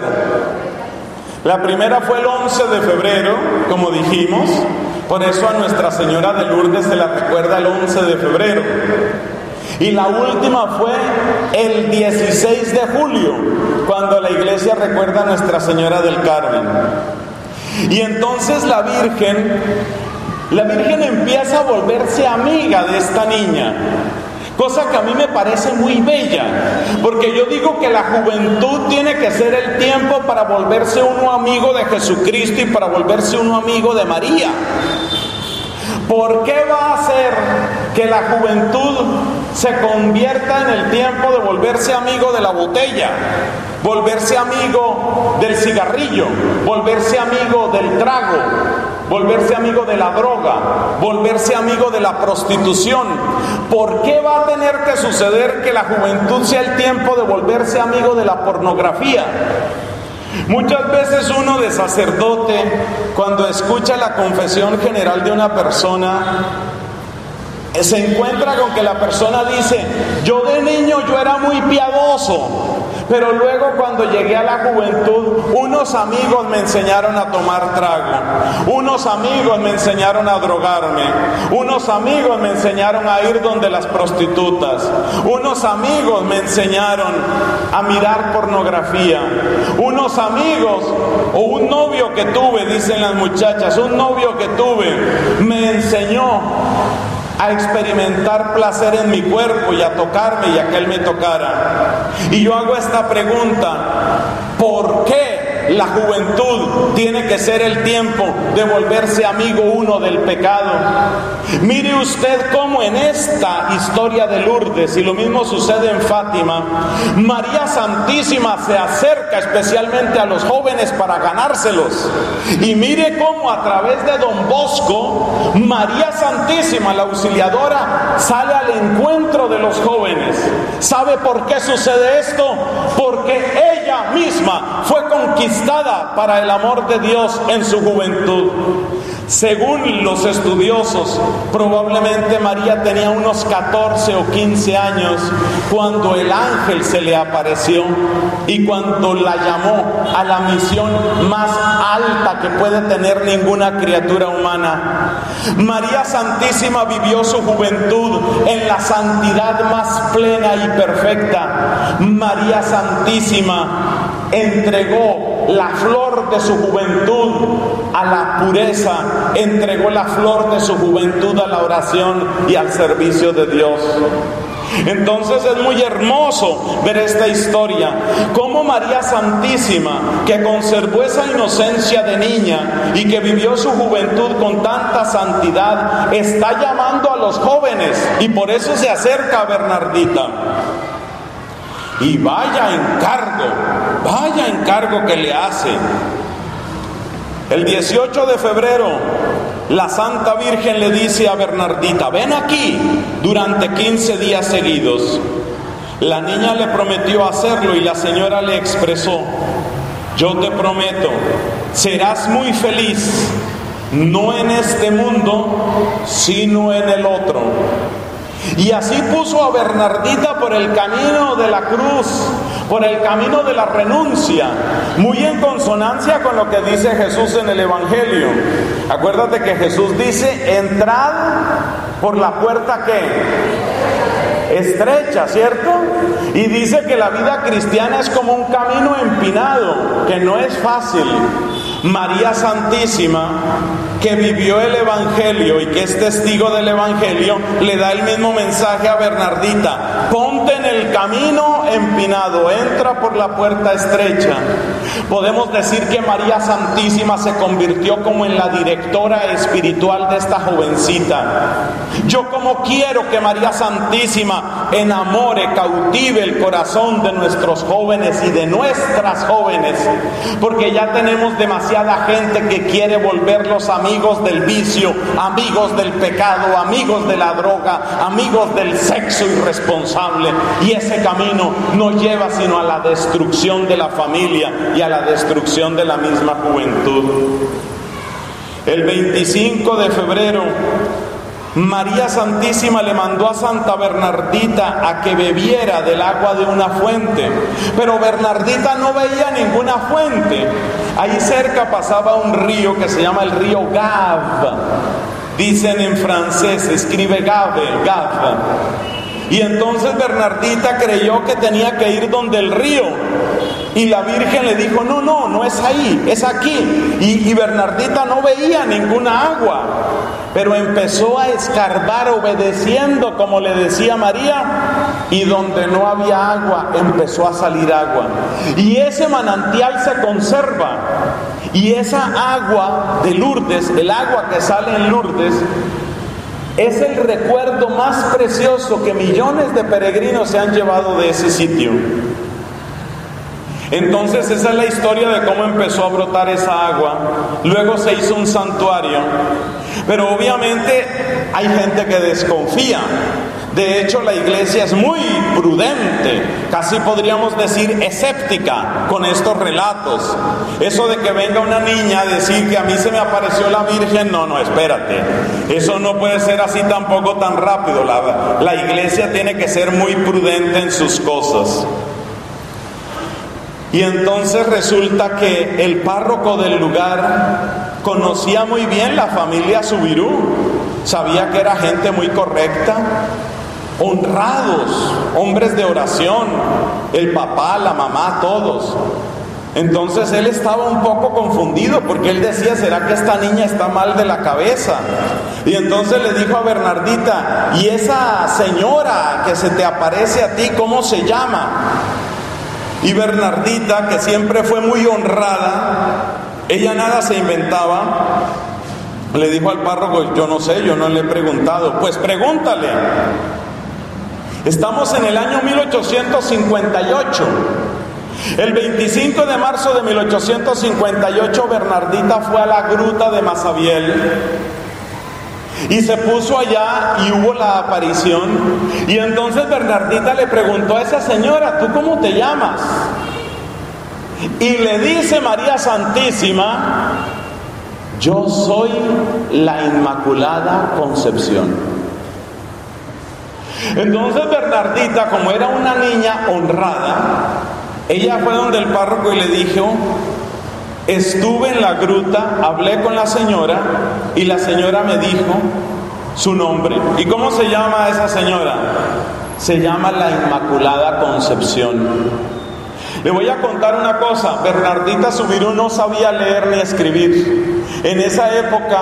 La primera fue el 11 de febrero, como dijimos. Por eso a Nuestra Señora de Lourdes se la recuerda el 11 de febrero. Y la última fue el 16 de julio, cuando la iglesia recuerda a Nuestra Señora del Carmen. Y entonces la Virgen empieza a volverse amiga de esta niña, cosa que a mí me parece muy bella, porque yo digo que la juventud tiene que ser el tiempo para volverse uno amigo de Jesucristo y para volverse uno amigo de María. ¿Por qué va a hacer que la juventud se convierta en el tiempo de volverse amigo de la botella, volverse amigo del cigarrillo, volverse amigo del trago, volverse amigo de la droga, volverse amigo de la prostitución? ¿Por qué va a tener que suceder que la juventud sea el tiempo de volverse amigo de la pornografía? Muchas veces uno de sacerdote, cuando escucha la confesión general de una persona, se encuentra con que la persona dice: yo de niño yo era muy piadoso, pero luego cuando llegué a la juventud, unos amigos me enseñaron a tomar trago, unos amigos me enseñaron a drogarme, unos amigos me enseñaron a ir donde las prostitutas, unos amigos me enseñaron a mirar pornografía, unos amigos o un novio que tuve, dicen las muchachas, un novio que tuve me enseñó a experimentar placer en mi cuerpo y a tocarme y a que él me tocara. Y yo hago esta pregunta: ¿por qué la juventud tiene que ser el tiempo de volverse amigo uno del pecado? Mire usted cómo en esta historia de Lourdes, y lo mismo sucede en Fátima, María Santísima se acerca especialmente a los jóvenes para ganárselos. Y mire cómo a través de Don Bosco, María Santísima, la auxiliadora, sale al encuentro de los jóvenes. ¿Sabe por qué sucede esto? Porque ella misma fue conquistada para el amor de Dios en su juventud. Según los estudiosos, probablemente María tenía unos 14 o 15 años cuando el ángel se le apareció y cuando la llamó a la misión más alta que puede tener ninguna criatura humana. María Santísima vivió su juventud en la santidad más plena y perfecta. María Santísima entregó la flor de su juventud a la pureza, entregó la flor de su juventud a la oración y al servicio de Dios. Entonces es muy hermoso ver esta historia, cómo María Santísima, que conservó esa inocencia de niña y que vivió su juventud con tanta santidad, está llamando a los jóvenes, y por eso se acerca a Bernardita. Y vaya encargo que le hace. El 18 de febrero, la Santa Virgen le dice a Bernardita: ven aquí durante 15 días seguidos. La niña le prometió hacerlo y la señora le expresó: yo te prometo, serás muy feliz, no en este mundo, sino en el otro. Y así puso a Bernardita por el camino de la cruz, por el camino de la renuncia, muy en consonancia con lo que dice Jesús en el Evangelio. Acuérdate que Jesús dice: entrad por la puerta ¿qué? Estrecha, ¿cierto? Y dice que la vida cristiana es como un camino empinado, que no es fácil. María Santísima, que vivió el Evangelio y que es testigo del Evangelio, le da el mismo mensaje a Bernardita: ponte en el camino empinado, entra por la puerta estrecha. Podemos decir que María Santísima se convirtió como en la directora espiritual de esta jovencita. Yo como quiero que María Santísima enamore, cautive el corazón de nuestros jóvenes y de nuestras jóvenes, porque ya tenemos demasiada gente que quiere volverlos amigos del vicio, amigos del pecado, amigos de la droga, amigos del sexo irresponsable, y ese camino no lleva sino a la destrucción de la familia y a la destrucción de la misma juventud. El 25 de febrero, María Santísima le mandó a Santa Bernardita a que bebiera del agua de una fuente, pero Bernardita no veía ninguna fuente. Ahí cerca pasaba un río que se llama el río Gave. Dicen en francés, se escribe Gave. Y entonces Bernardita creyó que tenía que ir donde el río. Y la Virgen le dijo: no es ahí, es aquí. Y Bernardita no veía ninguna agua, pero empezó a escarbar obedeciendo como le decía María, y donde no había agua empezó a salir agua. Y ese manantial se conserva, y esa agua de Lourdes, el agua que sale en Lourdes, es el recuerdo más precioso que millones de peregrinos se han llevado de ese sitio. Entonces esa es la historia de cómo empezó a brotar esa agua. Luego se hizo un santuario, pero obviamente hay gente que desconfía. De hecho, la iglesia es muy prudente, casi podríamos decir escéptica con estos relatos. Eso de que venga una niña a decir que a mí se me apareció la Virgen, no, espérate. Eso no puede ser así tampoco tan rápido. La iglesia tiene que ser muy prudente en sus cosas. Y entonces resulta que el párroco del lugar conocía muy bien la familia Subirú, sabía que era gente muy correcta, honrados, hombres de oración, el papá, la mamá, todos. Entonces él estaba un poco confundido porque él decía: ¿será que esta niña está mal de la cabeza? Y entonces le dijo a Bernardita: ¿y esa señora que se te aparece a ti, cómo se llama? Y Bernardita, que siempre fue muy honrada, ella nada se inventaba, le dijo al párroco: yo no sé, yo no le he preguntado. Pues pregúntale. Estamos en el año 1858. El 25 de marzo de 1858 Bernardita fue a la gruta de Masabiel y se puso allá y hubo la aparición. Y entonces Bernardita le preguntó a esa señora: ¿tú cómo te llamas? Y le dice María Santísima: yo soy la Inmaculada Concepción. Entonces Bernardita, como era una niña honrada, ella fue donde el párroco y le dijo: estuve en la gruta, hablé con la señora y la señora me dijo su nombre. ¿Y cómo se llama esa señora? Se llama la Inmaculada Concepción. Le voy a contar una cosa. Bernardita Subirú no sabía leer ni escribir. En esa época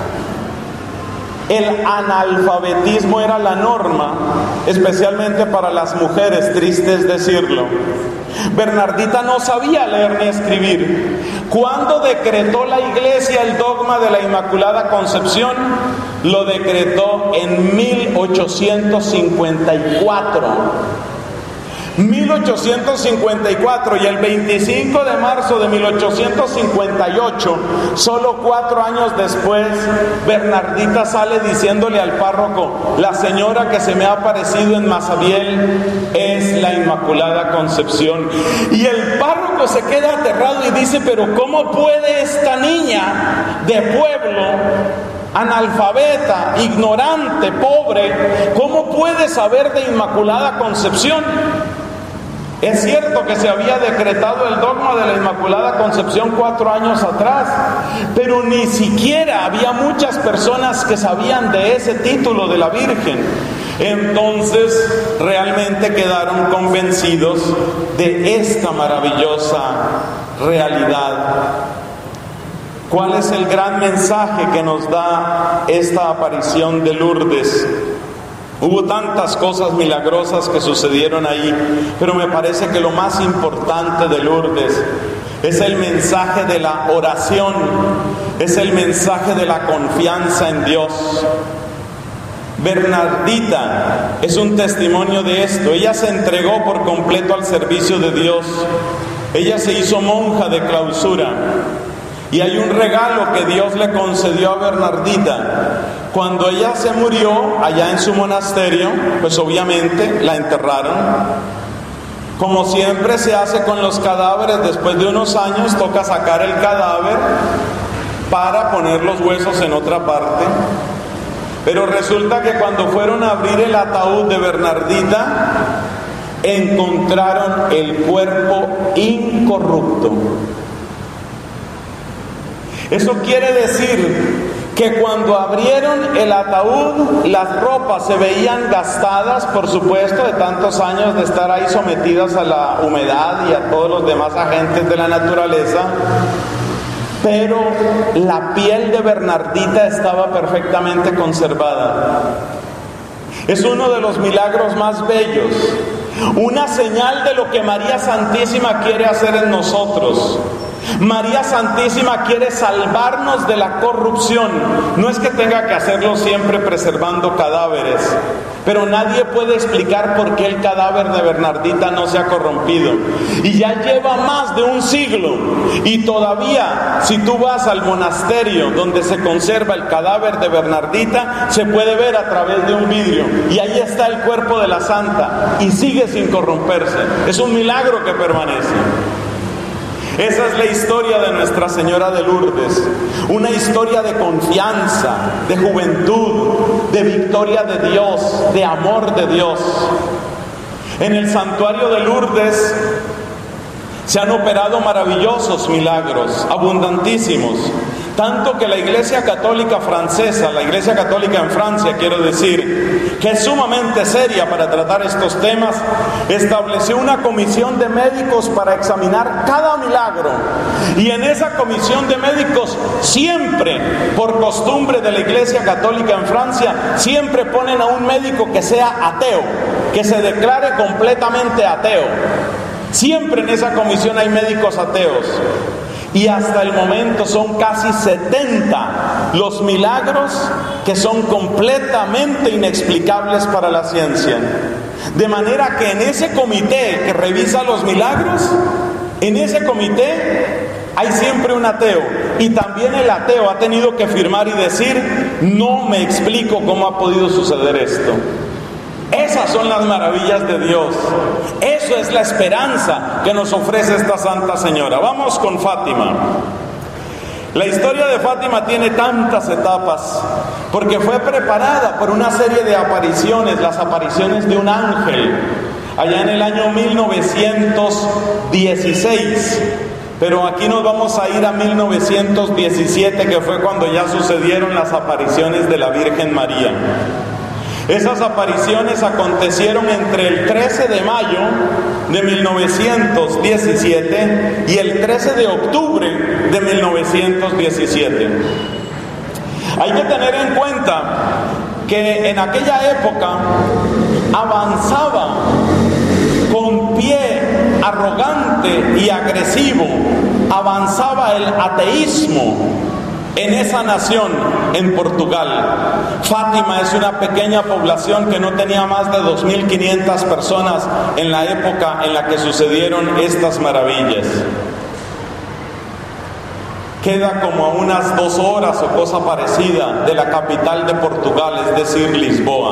el analfabetismo era la norma, especialmente para las mujeres, triste es decirlo. Bernardita no sabía leer ni escribir. Cuando decretó la Iglesia el dogma de la Inmaculada Concepción, lo decretó en 1854. 1854, y el 25 de marzo de 1858, solo 4 años después, Bernardita sale diciéndole al párroco: la señora que se me ha aparecido en Masabiel es la Inmaculada Concepción. Y el párroco se queda aterrado y dice: pero ¿cómo puede esta niña de pueblo, analfabeta, ignorante, pobre, cómo puede saber de Inmaculada Concepción? Es cierto que se había decretado el dogma de la Inmaculada Concepción 4 años atrás, pero ni siquiera había muchas personas que sabían de ese título de la Virgen. Entonces realmente quedaron convencidos de esta maravillosa realidad. ¿Cuál es el gran mensaje que nos da esta aparición de Lourdes? Hubo tantas cosas milagrosas que sucedieron ahí, pero me parece que lo más importante de Lourdes es el mensaje de la oración, es el mensaje de la confianza en Dios. Bernardita es un testimonio de esto. Ella se entregó por completo al servicio de Dios. Ella se hizo monja de clausura. Y hay un regalo que Dios le concedió a Bernardita. Cuando ella se murió allá en su monasterio, pues obviamente la enterraron. Como siempre se hace con los cadáveres, después de unos años toca sacar el cadáver para poner los huesos en otra parte. Pero resulta que cuando fueron a abrir el ataúd de Bernardita, encontraron el cuerpo incorrupto. Eso quiere decir que cuando abrieron el ataúd, las ropas se veían gastadas, por supuesto, de tantos años de estar ahí sometidas a la humedad y a todos los demás agentes de la naturaleza, pero la piel de Bernardita estaba perfectamente conservada. Es uno de los milagros más bellos, una señal de lo que María Santísima quiere hacer en nosotros. María Santísima quiere salvarnos de la corrupción. No es que tenga que hacerlo siempre preservando cadáveres, pero nadie puede explicar por qué el cadáver de Bernardita no se ha corrompido. Y ya lleva más de un siglo, y todavía, si tú vas al monasterio donde se conserva el cadáver de Bernardita, se puede ver a través de un vidrio, y ahí está el cuerpo de la santa, y sigue sin corromperse. Es un milagro que permanece. Esa es la historia de Nuestra Señora de Lourdes, una historia de confianza, de juventud, de victoria de Dios, de amor de Dios. En el santuario de Lourdes se han operado maravillosos milagros, abundantísimos, tanto que la Iglesia Católica francesa, la Iglesia Católica en Francia, quiero decir, que es sumamente seria para tratar estos temas, estableció una comisión de médicos para examinar cada milagro. Y en esa comisión de médicos siempre, por costumbre de la Iglesia Católica en Francia, siempre ponen a un médico que sea ateo, que se declare completamente ateo. Siempre en esa comisión hay médicos ateos. Y hasta el momento son casi 70 los milagros que son completamente inexplicables para la ciencia. De manera que en ese comité que revisa los milagros, en ese comité hay siempre un ateo. Y también el ateo ha tenido que firmar y decir: no me explico cómo ha podido suceder esto. Esas son las maravillas de Dios. Eso es la esperanza que nos ofrece esta Santa Señora. Vamos con Fátima. La historia de Fátima tiene tantas etapas porque fue preparada por una serie de apariciones, las apariciones de un ángel, allá en el año 1916. Pero aquí nos vamos a ir a 1917, que fue cuando ya sucedieron las apariciones de la Virgen María. Esas apariciones acontecieron entre el 13 de mayo de 1917 y el 13 de octubre de 1917. Hay que tener en cuenta que en aquella época avanzaba con pie arrogante y agresivo, avanzaba el ateísmo en esa nación, en Portugal. Fátima es una pequeña población que no tenía más de 2.500 personas en la época en la que sucedieron estas maravillas. Queda como a unas 2 horas o cosa parecida de la capital de Portugal, es decir, Lisboa.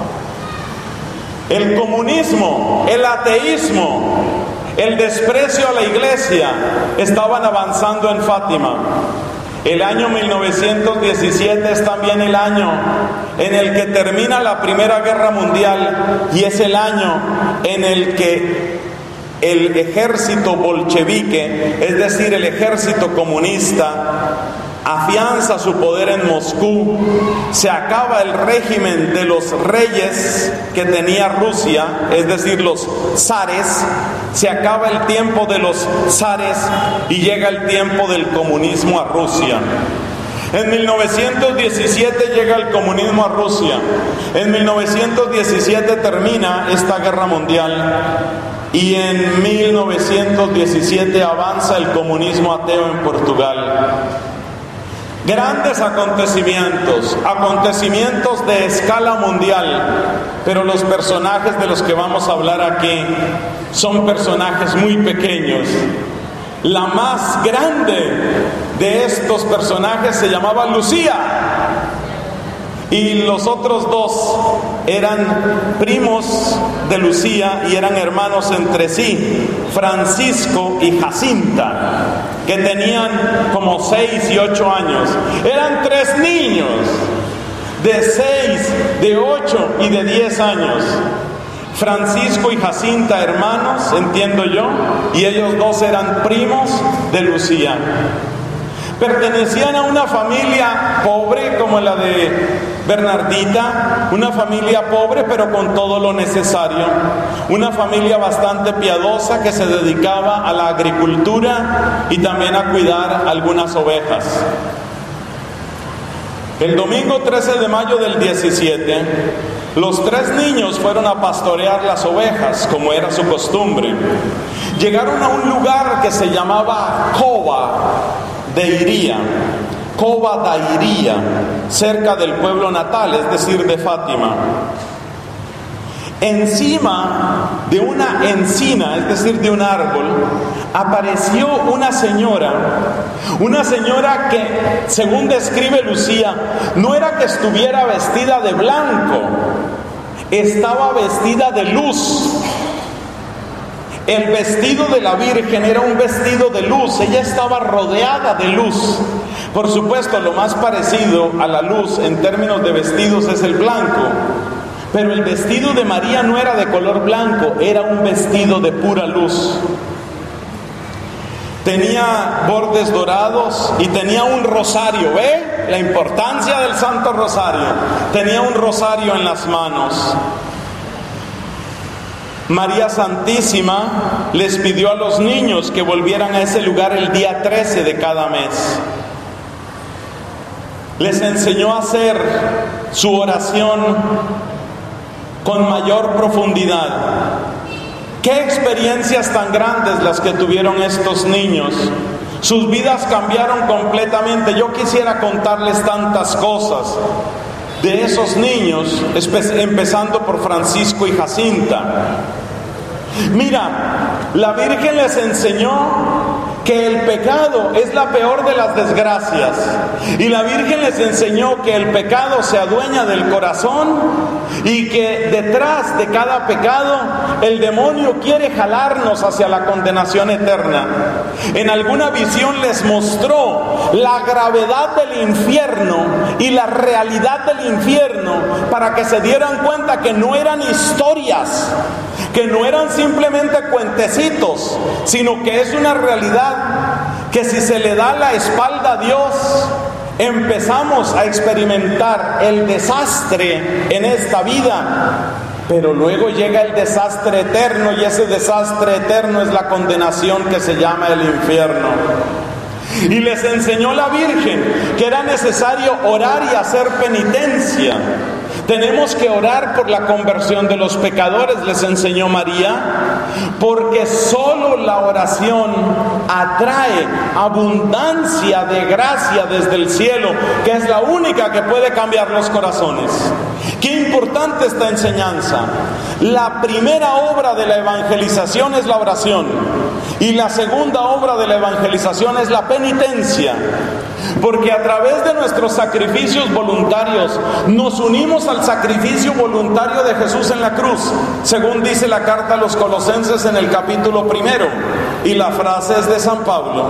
El comunismo, el ateísmo, el desprecio a la iglesia estaban avanzando en Fátima. El año 1917 es también el año en el que termina la Primera Guerra Mundial y es el año en el que el ejército bolchevique, es decir, el ejército comunista, afianza su poder en Moscú. Se acaba el régimen de los reyes que tenía Rusia, es decir, los zares. Se acaba el tiempo de los zares y llega el tiempo del comunismo a Rusia. En 1917 llega el comunismo a Rusia. En 1917 termina esta guerra mundial. Y en 1917 avanza el comunismo ateo en Portugal. Grandes acontecimientos de escala mundial, pero los personajes de los que vamos a hablar aquí son personajes muy pequeños. La más grande de estos personajes se llamaba Lucía, y los otros 2 eran primos de Lucía y eran hermanos entre sí, Francisco y Jacinta, que tenían como 6 y 8 años. Eran 3 niños de 6, de 8 y de 10 años. Francisco y Jacinta, hermanos, entiendo yo, y ellos 2 eran primos de Lucía. Pertenecían a una familia pobre como la de Bernardita, una familia pobre pero con todo lo necesario, una familia bastante piadosa que se dedicaba a la agricultura y también a cuidar algunas ovejas. El domingo 13 de mayo del 17, los 3 niños fueron a pastorear las ovejas, como era su costumbre. Llegaron a un lugar que se llamaba Cova da Iria, cerca del pueblo natal, es decir, de Fátima. Encima de una encina, es decir, de un árbol, apareció una señora que, según describe Lucía, no era que estuviera vestida de blanco, estaba vestida de luz. El vestido de la Virgen era un vestido de luz, ella estaba rodeada de luz. Por supuesto, lo más parecido a la luz en términos de vestidos es el blanco, pero el vestido de María no era de color blanco, era un vestido de pura luz. Tenía bordes dorados y tenía un rosario, ¿ve? La importancia del Santo Rosario. Tenía un rosario en las manos. María Santísima les pidió a los niños que volvieran a ese lugar el día 13 de cada mes. Les enseñó a hacer su oración con mayor profundidad. Qué experiencias tan grandes las que tuvieron estos niños. Sus vidas cambiaron completamente. Yo quisiera contarles tantas cosas de esos niños, empezando por Francisco y Jacinta. Mira, la Virgen les enseñó que el pecado es la peor de las desgracias, y la Virgen les enseñó que el pecado se adueña del corazón y que detrás de cada pecado el demonio quiere jalarnos hacia la condenación eterna. En alguna visión les mostró la gravedad del infierno y la realidad del infierno, para que se dieran cuenta que no eran historias, que no eran simplemente cuentecitos, sino que es una realidad que si se le da la espalda a Dios, empezamos a experimentar el desastre en esta vida, pero luego llega el desastre eterno, y ese desastre eterno es la condenación que se llama el infierno. Y les enseñó la Virgen que era necesario orar y hacer penitencia. Tenemos que orar por la conversión de los pecadores, les enseñó María, porque solo la oración atrae abundancia de gracia desde el cielo, que es la única que puede cambiar los corazones. Qué importante esta enseñanza. La primera obra de la evangelización es la oración, y la segunda obra de la evangelización es la penitencia. Porque a través de nuestros sacrificios voluntarios nos unimos al sacrificio voluntario de Jesús en la cruz, según dice la carta a los Colosenses en el capítulo 1, y la frase es de San Pablo.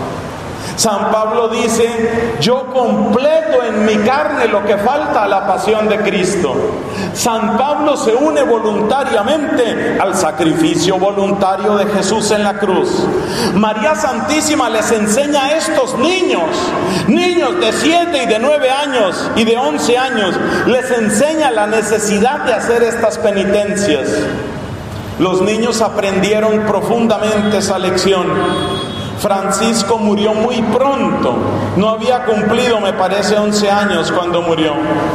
San Pablo dice: yo completo en mi carne lo que falta a la pasión de Cristo. San Pablo se une voluntariamente al sacrificio voluntario de Jesús en la cruz. María Santísima les enseña a estos niños de 7 y de 9 años y de 11 años, les enseña la necesidad de hacer estas penitencias. Los niños aprendieron profundamente esa lección. Francisco murió muy pronto, no había cumplido, me parece, 11 años cuando murió.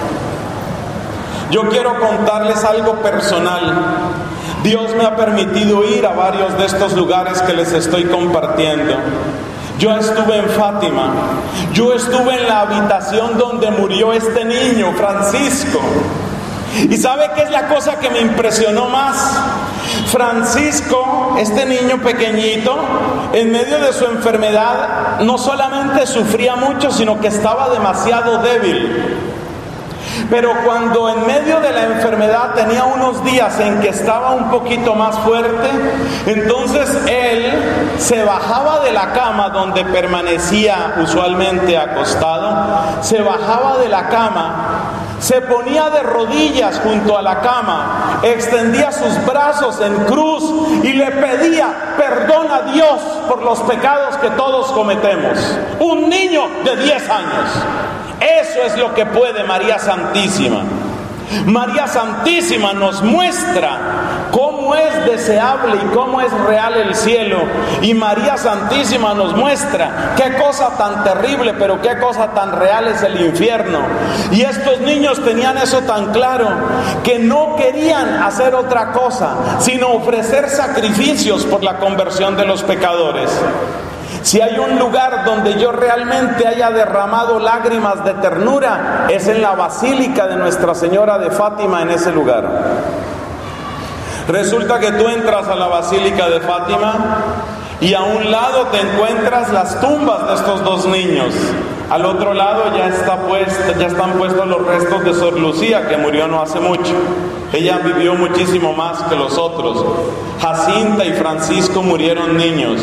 Yo quiero contarles algo personal. Dios me ha permitido ir a varios de estos lugares que les estoy compartiendo. Yo estuve en Fátima, yo estuve en la habitación donde murió este niño, Francisco. ¿Y sabe qué es la cosa que me impresionó más? Francisco, este niño pequeñito, en medio de su enfermedad, no solamente sufría mucho, sino que estaba demasiado débil. Pero cuando en medio de la enfermedad tenía unos días en que estaba un poquito más fuerte, entonces él se bajaba de la cama donde permanecía usualmente acostado, se bajaba de la cama, se ponía de rodillas junto a la cama, extendía sus brazos en cruz y le pedía perdón a Dios por los pecados que todos cometemos. Un niño de 10 años. Eso es lo que puede María Santísima. María Santísima nos muestra cómo es deseable y cómo es real el cielo. Y María Santísima nos muestra qué cosa tan terrible, pero qué cosa tan real es el infierno. Y estos niños tenían eso tan claro, que no querían hacer otra cosa, sino ofrecer sacrificios por la conversión de los pecadores. Si hay un lugar donde yo realmente haya derramado lágrimas de ternura, es en la Basílica de Nuestra Señora de Fátima, en ese lugar. Resulta que tú entras a la Basílica de Fátima y a un lado te encuentras las tumbas de estos dos niños. Al otro lado ya están puestos los restos de Sor Lucía, que murió no hace mucho. Ella vivió muchísimo más que los otros. Jacinta y Francisco murieron niños.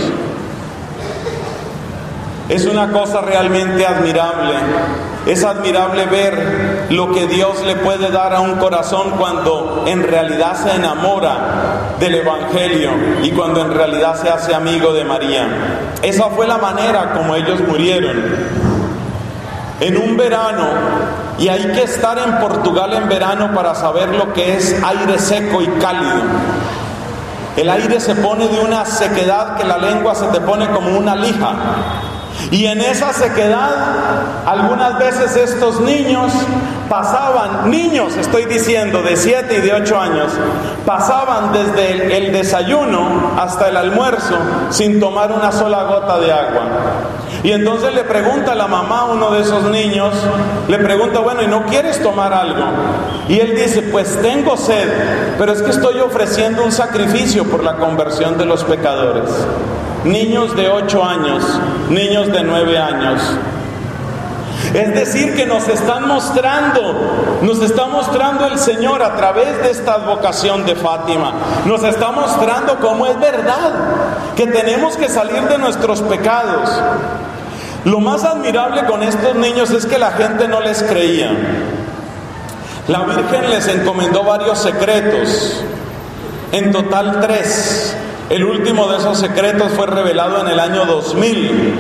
Es una cosa realmente admirable. Es admirable ver lo que Dios le puede dar a un corazón cuando en realidad se enamora del Evangelio y cuando en realidad se hace amigo de María. Esa fue la manera como ellos murieron. En un verano, y hay que estar en Portugal en verano para saber lo que es aire seco y cálido. El aire se pone de una sequedad que la lengua se te pone como una lija. Y en esa sequedad, algunas veces estos niños pasaban, niños estoy diciendo, de 7 y de 8 años, pasaban desde el desayuno hasta el almuerzo sin tomar una sola gota de agua. Y entonces le pregunta a la mamá a uno de esos niños, le pregunta, bueno, ¿y no quieres tomar algo? Y él dice, pues tengo sed, pero es que estoy ofreciendo un sacrificio por la conversión de los pecadores. niños de 8 años, niños de 9 años. Es decir, que nos está mostrando el Señor a través de esta advocación de Fátima. Nos está mostrando cómo es verdad, que tenemos que salir de nuestros pecados. Lo más admirable con estos niños es que la gente no les creía. La Virgen les encomendó varios secretos, en total 3. El último de esos secretos fue revelado en el año 2000,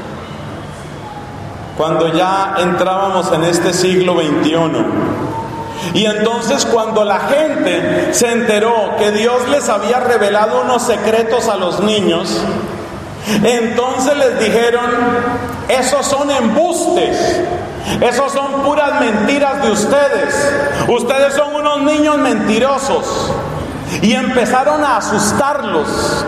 cuando ya entrábamos en este siglo XXI. Y entonces, cuando la gente se enteró que Dios les había revelado unos secretos a los niños, entonces les dijeron: esos son embustes, esos son puras mentiras de ustedes, ustedes son unos niños mentirosos. Y empezaron a asustarlos.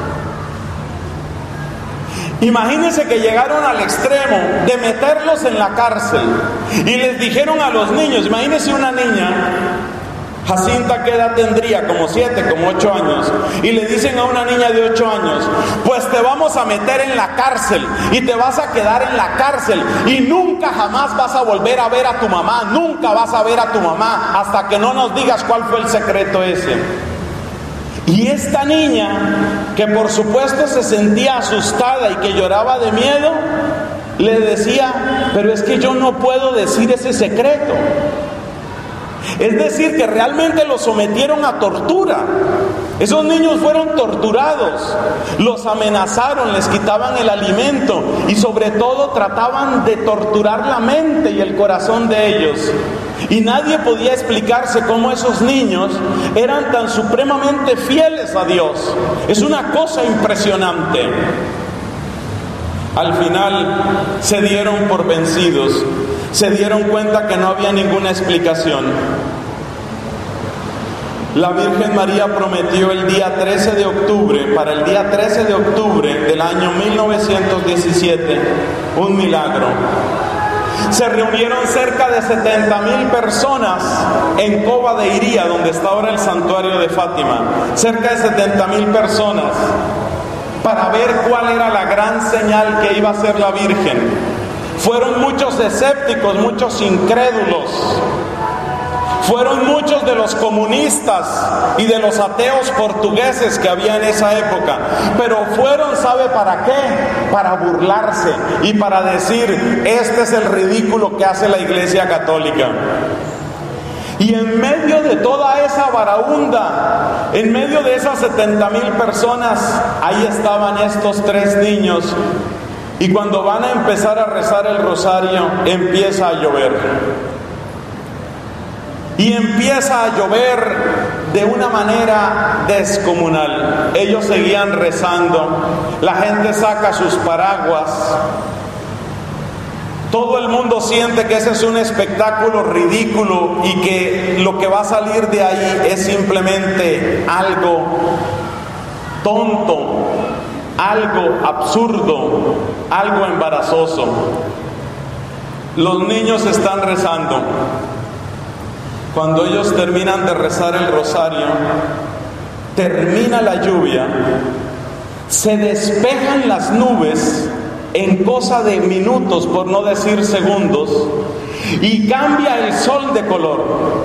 Imagínense que llegaron al extremo de meterlos en la cárcel y les dijeron a los niños, imagínense una niña, Jacinta, ¿qué edad tendría? Como 7, como 8 años. Y le dicen a una niña de 8 años: pues te vamos a meter en la cárcel y te vas a quedar en la cárcel y nunca jamás vas a volver a ver a tu mamá, nunca vas a ver a tu mamá hasta que no nos digas cuál fue el secreto ese. Y esta niña, que por supuesto se sentía asustada y que lloraba de miedo, le decía: pero es que yo no puedo decir ese secreto. Es decir, que realmente los sometieron a tortura. Esos niños fueron torturados, los amenazaron, les quitaban el alimento y sobre todo trataban de torturar la mente y el corazón de ellos. Y nadie podía explicarse cómo esos niños eran tan supremamente fieles a Dios. Es una cosa impresionante. Al final se dieron por vencidos, se dieron cuenta que no había ninguna explicación. La Virgen María prometió el día 13 de octubre, para el día 13 de octubre del año 1917, un milagro. Se reunieron cerca de 70,000 personas en Cova de Iría, donde está ahora el santuario de Fátima. Cerca de 70,000 personas, para ver cuál era la gran señal que iba a hacer la Virgen. Fueron muchos escépticos, muchos incrédulos. Fueron muchos de los comunistas y de los ateos portugueses que había en esa época. Pero fueron, ¿sabe para qué? Para burlarse y para decir: este es el ridículo que hace la Iglesia Católica. Y en medio de toda esa varaunda, en medio de esas 70,000 personas, ahí estaban estos 3 niños. Y cuando van a empezar a rezar el rosario, empieza a llover. Y empieza a llover de una manera descomunal. Ellos seguían rezando, la gente saca sus paraguas. Todo el mundo siente que ese es un espectáculo ridículo y que lo que va a salir de ahí es simplemente algo tonto, algo absurdo, algo embarazoso. Los niños están rezando. Cuando ellos terminan de rezar el rosario, termina la lluvia, se despejan las nubes en cosa de minutos, por no decir segundos, y cambia el sol de color.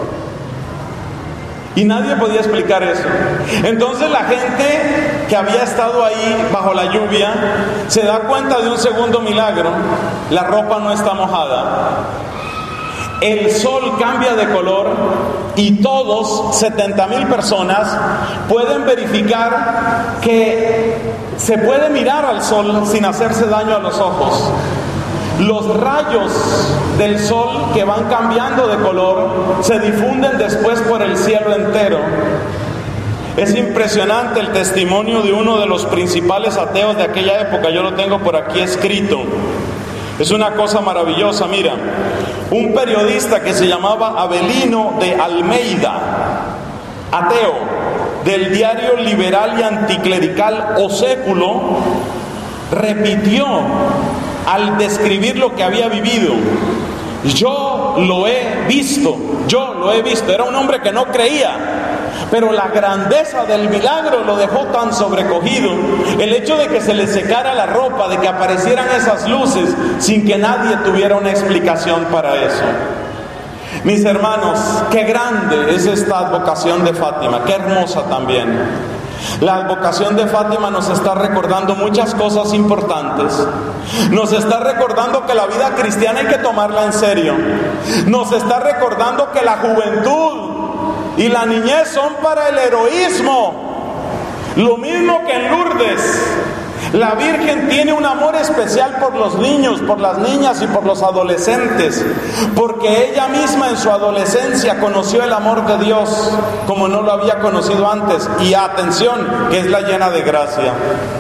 Y nadie podía explicar eso. Entonces la gente que había estado ahí bajo la lluvia se da cuenta de un segundo milagro: la ropa no está mojada. El sol cambia de color y todos, 70,000 personas, pueden verificar que se puede mirar al sol sin hacerse daño a los ojos. Los rayos del sol que van cambiando de color se difunden después por el cielo entero. Es impresionante el testimonio de uno de los principales ateos de aquella época. Yo lo tengo por aquí escrito. Es una cosa maravillosa. Mira, un periodista que se llamaba Avelino de Almeida, ateo, del diario liberal y anticlerical O Século, repitió al describir lo que había vivido: yo lo he visto. Era un hombre que no creía, Pero la grandeza del milagro lo dejó tan sobrecogido, el hecho de que se le secara la ropa, de que aparecieran esas luces sin que nadie tuviera una explicación para eso. Mis hermanos, qué grande es esta advocación de Fátima, qué hermosa también. La advocación de Fátima nos está recordando muchas cosas importantes. Nos está recordando que la vida cristiana hay que tomarla en serio. Nos está recordando que la juventud y la niñez son para el heroísmo. Lo mismo que en Lourdes. La Virgen tiene un amor especial por los niños, por las niñas y por los adolescentes, porque ella misma en su adolescencia conoció el amor de Dios como no lo había conocido antes. Y atención, que es la llena de gracia.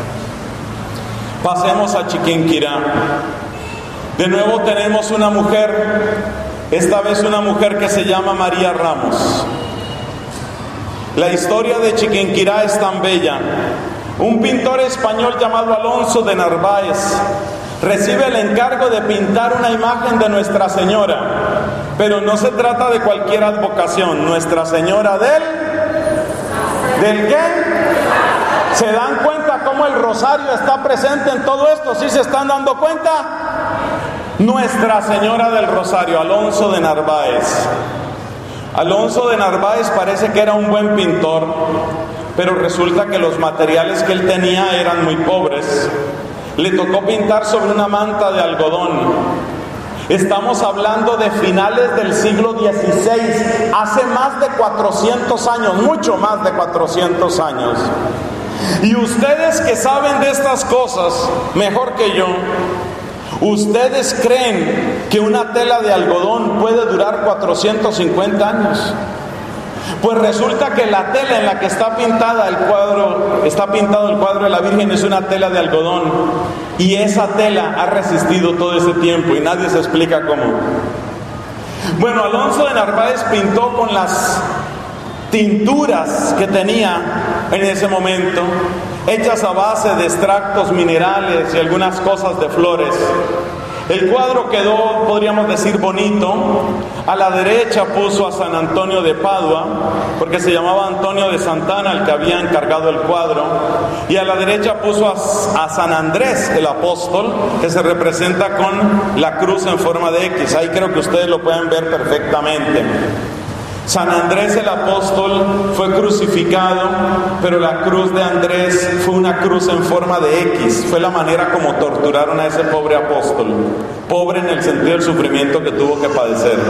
Pasemos a Chiquinquirá. De nuevo tenemos una mujer, esta vez una mujer que se llama María Ramos. La historia de Chiquinquirá es tan bella. Un pintor español llamado Alonso de Narváez recibe el encargo de pintar una imagen de Nuestra Señora, pero no se trata de cualquier advocación. Nuestra Señora ¿del qué? ¿Se dan cuenta cómo el rosario está presente en todo esto? ¿Sí se están dando cuenta? Nuestra Señora del Rosario, Alonso de Narváez. Alonso de Narváez parece que era un buen pintor, pero resulta que los materiales que él tenía eran muy pobres. Le tocó pintar sobre una manta de algodón. Estamos hablando de finales del siglo XVI, hace más de 400 años, mucho más de 400 años. Y ustedes que saben de estas cosas mejor que yo, ¿ustedes creen que una tela de algodón puede durar 450 años? Pues resulta que la tela en la que está pintado el cuadro de la Virgen es una tela de algodón, y esa tela ha resistido todo ese tiempo y nadie se explica cómo. Bueno, Alonso de Narváez pintó con las tinturas que tenía en ese momento, hechas a base de extractos minerales y algunas cosas de flores. El cuadro quedó, podríamos decir, bonito. A la derecha puso a San Antonio de Padua, porque se llamaba Antonio de Santana el que había encargado el cuadro. Y a la derecha puso a San Andrés el apóstol, que se representa con la cruz en forma de X. Ahí creo que ustedes lo pueden ver perfectamente. San Andrés el apóstol fue crucificado, pero la cruz de Andrés fue una cruz en forma de X. Fue la manera como torturaron a ese pobre apóstol. Pobre en el sentido del sufrimiento que tuvo que padecer.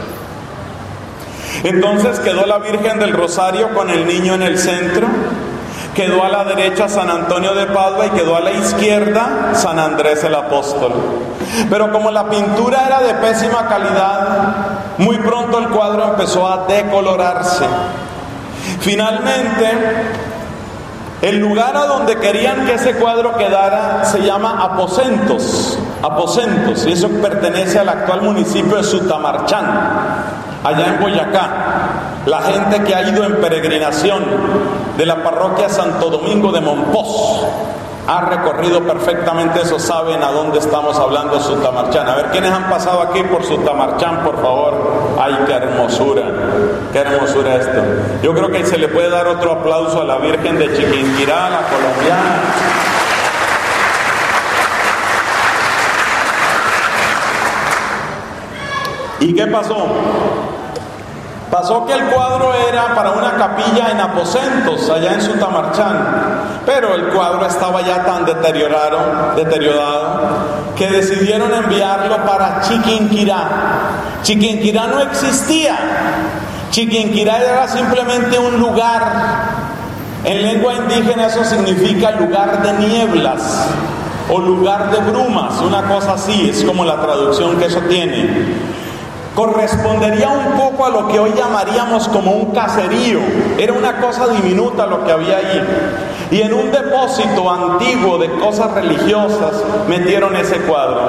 Entonces quedó la Virgen del Rosario con el niño en el centro. Quedó a la derecha San Antonio de Padua y quedó a la izquierda San Andrés el apóstol. Pero como la pintura era de pésima calidad, muy pronto el cuadro empezó a decolorarse. Finalmente, el lugar a donde querían que ese cuadro quedara se llama Aposentos, y eso pertenece al actual municipio de Sutamarchán, allá en Boyacá. La gente que ha ido en peregrinación de la parroquia Santo Domingo de Mompox ha recorrido perfectamente eso, saben a dónde estamos hablando, Sutamarchán. A ver, ¿quiénes han pasado aquí por Sutamarchán, por favor? ¡Ay, qué hermosura esto! Yo creo que se le puede dar otro aplauso a la Virgen de Chiquinquirá, la colombiana. ¿Y qué pasó? Pasó que el cuadro era para una capilla en Aposentos, allá en Sutamarchán, pero el cuadro estaba ya tan deteriorado que decidieron enviarlo para Chiquinquirá. Chiquinquirá no existía. Chiquinquirá era simplemente un lugar. En lengua indígena eso significa lugar de nieblas o lugar de brumas, una cosa así, es como la traducción que eso tiene. Correspondería un poco a lo que hoy llamaríamos como un caserío. Era una cosa diminuta lo que había allí. Y en un depósito antiguo de cosas religiosas metieron ese cuadro.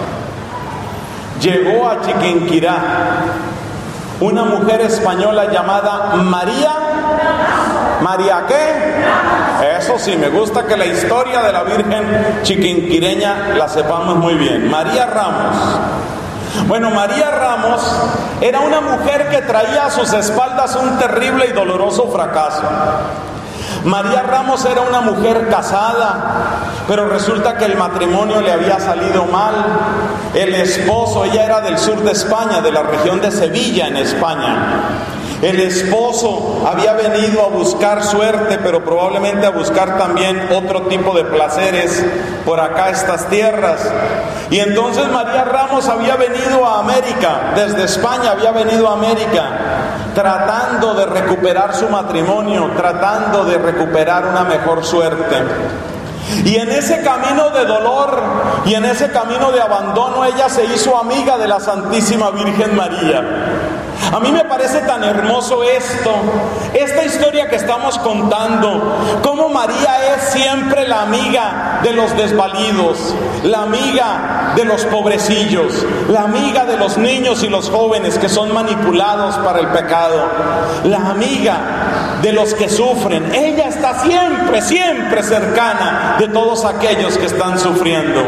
Llegó a Chiquinquirá una mujer española llamada María. ¿María qué? Eso sí, me gusta que la historia de la Virgen chiquinquireña la sepamos muy bien. María Ramos. Bueno, María Ramos era una mujer que traía a sus espaldas un terrible y doloroso fracaso. María Ramos era una mujer casada, pero resulta que el matrimonio le había salido mal. El esposo, ella era del sur de España, de la región de Sevilla, en España. El esposo había venido a buscar suerte, pero probablemente a buscar también otro tipo de placeres por acá a estas tierras. Y entonces María Ramos había venido a América, desde España había venido a América, tratando de recuperar su matrimonio, tratando de recuperar una mejor suerte. Y en ese camino de dolor y en ese camino de abandono, ella se hizo amiga de la Santísima Virgen María. A mí me parece tan hermoso esta historia que estamos contando, cómo María es siempre la amiga de los desvalidos, la amiga de los pobrecillos, la amiga de los niños y los jóvenes que son manipulados para el pecado, la amiga de los que sufren. Ella está siempre, siempre cercana de todos aquellos que están sufriendo.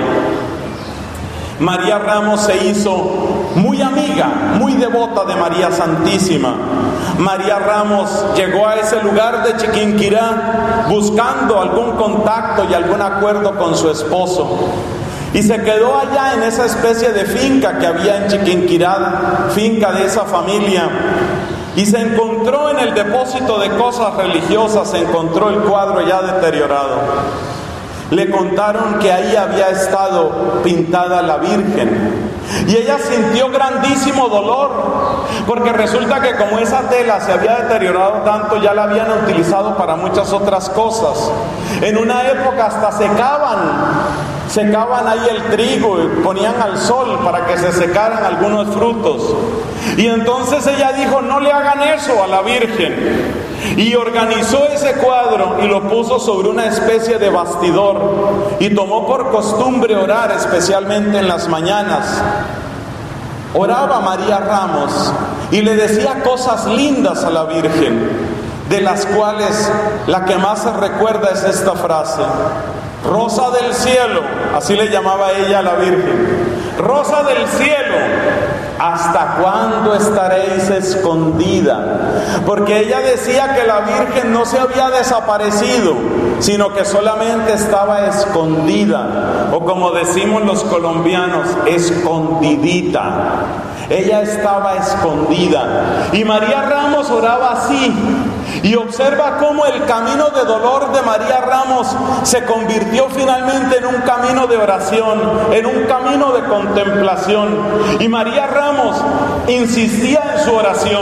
María Ramos se hizo muy amiga, muy devota de María Santísima. María Ramos llegó a ese lugar de Chiquinquirá buscando algún contacto y algún acuerdo con su esposo. Y se quedó allá en esa especie de finca que había en Chiquinquirá, finca de esa familia. Y se encontró en el depósito de cosas religiosas, se encontró el cuadro ya deteriorado. Le contaron que ahí había estado pintada la Virgen. Y ella sintió grandísimo dolor, porque resulta que como esa tela se había deteriorado tanto, ya la habían utilizado para muchas otras cosas. En una época hasta secaban ahí el trigo y ponían al sol para que se secaran algunos frutos. Y entonces ella dijo: no le hagan eso a la Virgen. Y organizó ese cuadro y lo puso sobre una especie de bastidor y tomó por costumbre orar, especialmente en las mañanas. Oraba María Ramos y le decía cosas lindas a la Virgen, de las cuales la que más se recuerda es esta frase: Rosa del cielo, así le llamaba ella a la Virgen. Rosa del cielo, ¿hasta cuándo estaréis escondida? Porque ella decía que la Virgen no se había desaparecido, sino que solamente estaba escondida, o como decimos los colombianos, escondidita. Ella estaba escondida. Y María Ramos oraba así. Y observa cómo el camino de dolor de María Ramos se convirtió finalmente en un camino de oración, en un camino de contemplación. Y María Ramos insistía en su oración.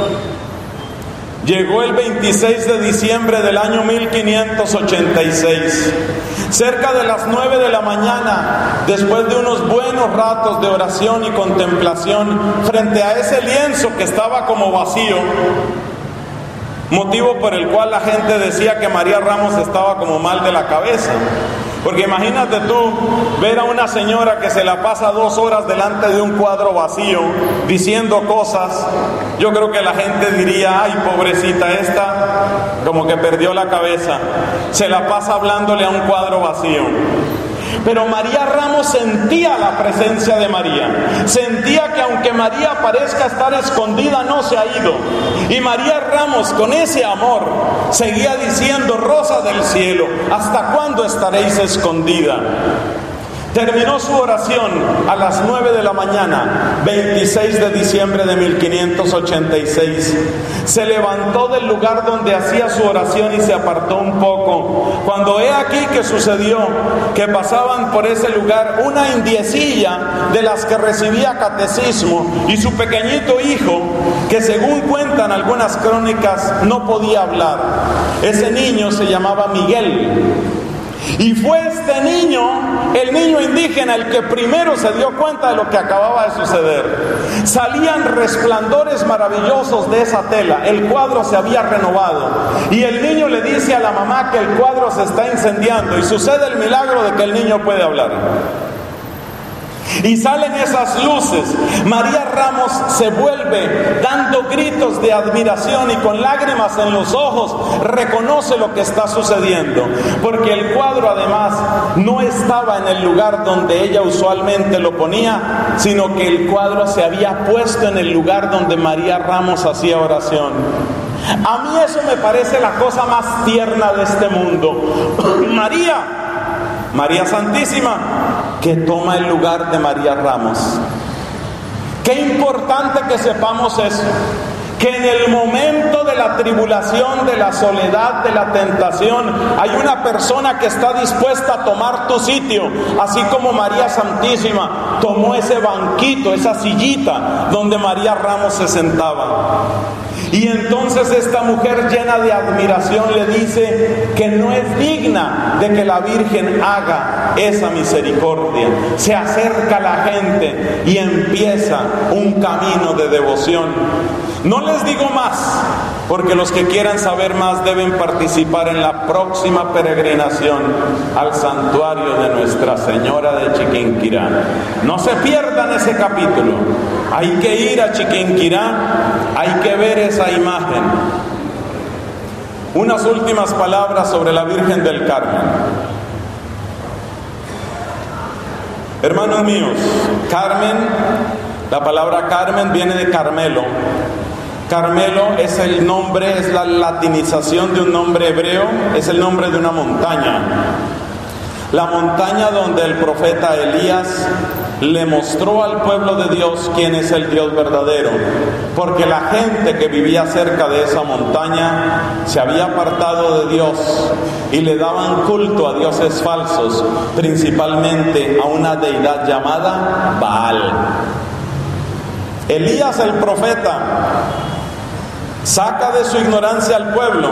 Llegó el 26 de diciembre del año 1586. Cerca de las 9 de la mañana, después de unos buenos ratos de oración y contemplación, frente a ese lienzo que estaba como vacío, motivo por el cual la gente decía que María Ramos estaba como mal de la cabeza. Porque imagínate tú ver a una señora que se la pasa 2 horas delante de un cuadro vacío diciendo cosas. Yo creo que la gente diría: ay, pobrecita esta, como que perdió la cabeza, se la pasa hablándole a un cuadro vacío. Pero María Ramos sentía la presencia de María, sentía que aunque María parezca estar escondida, no se ha ido. Y María Ramos, con ese amor, seguía diciendo: Rosa del cielo, ¿hasta cuándo estaréis escondida? Terminó su oración a las 9 de la mañana, 26 de diciembre de 1586. Se levantó del lugar donde hacía su oración y se apartó un poco. Cuando he aquí que sucedió que pasaban por ese lugar una indiecilla de las que recibía catecismo y su pequeñito hijo, que según cuentan algunas crónicas no podía hablar. Ese niño se llamaba Miguel. Y fue este niño, el niño indígena, el que primero se dio cuenta de lo que acababa de suceder. Salían resplandores maravillosos de esa tela, el cuadro se había renovado. Y el niño le dice a la mamá que el cuadro se está incendiando y sucede el milagro de que el niño puede hablar. Y salen esas luces. María Ramos se vuelve dando gritos de admiración y con lágrimas en los ojos reconoce lo que está sucediendo, porque el cuadro además no estaba en el lugar donde ella usualmente lo ponía, sino que el cuadro se había puesto en el lugar donde María Ramos hacía oración. A mí eso me parece la cosa más tierna de este mundo. María Santísima, que toma el lugar de María Ramos. Qué importante que sepamos eso, que en el momento de la tribulación, de la soledad, de la tentación, hay una persona que está dispuesta a tomar tu sitio, así como María Santísima tomó ese banquito, esa sillita donde María Ramos se sentaba. Y entonces esta mujer llena de admiración le dice que no es digna de que la Virgen haga esa misericordia. Se acerca a la gente y empieza un camino de devoción. No les digo más, porque los que quieran saber más deben participar en la próxima peregrinación al santuario de Nuestra Señora de Chiquinquirá. No se pierdan ese capítulo. Hay que ir a Chiquinquirá, hay que ver esa imagen. Unas últimas palabras sobre la Virgen del Carmen. Hermanos míos, Carmen, la palabra Carmen viene de Carmelo. Carmelo es el nombre, es la latinización de un nombre hebreo, es el nombre de una montaña. La montaña donde el profeta Elías le mostró al pueblo de Dios quién es el Dios verdadero, porque la gente que vivía cerca de esa montaña se había apartado de Dios y le daban culto a dioses falsos, principalmente a una deidad llamada Baal. Elías el profeta saca de su ignorancia al pueblo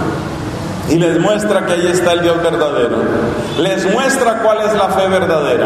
y les muestra que ahí está el Dios verdadero. Les muestra cuál es la fe verdadera.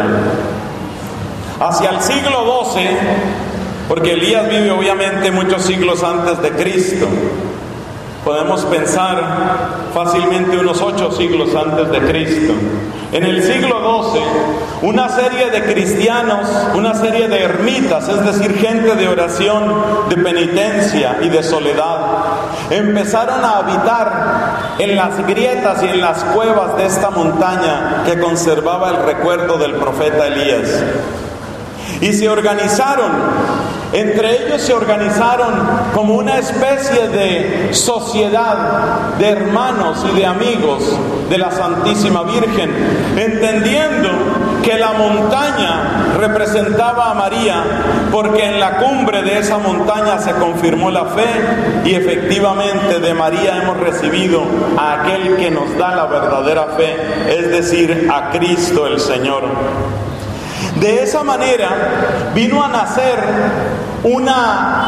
Hacia el siglo XII, porque Elías vive obviamente muchos siglos antes de Cristo, podemos pensar fácilmente unos 8 siglos antes de Cristo. En el siglo XII, una serie de cristianos, una serie de ermitas, es decir, gente de oración, de penitencia y de soledad, empezaron a habitar en las grietas y en las cuevas de esta montaña que conservaba el recuerdo del profeta Elías. Y se organizaron, entre ellos se organizaron como una especie de sociedad de hermanos y de amigos de la Santísima Virgen, entendiendo que la montaña representaba a María, porque en la cumbre de esa montaña se confirmó la fe y efectivamente de María hemos recibido a aquel que nos da la verdadera fe, es decir, a Cristo el Señor. De esa manera vino a nacer una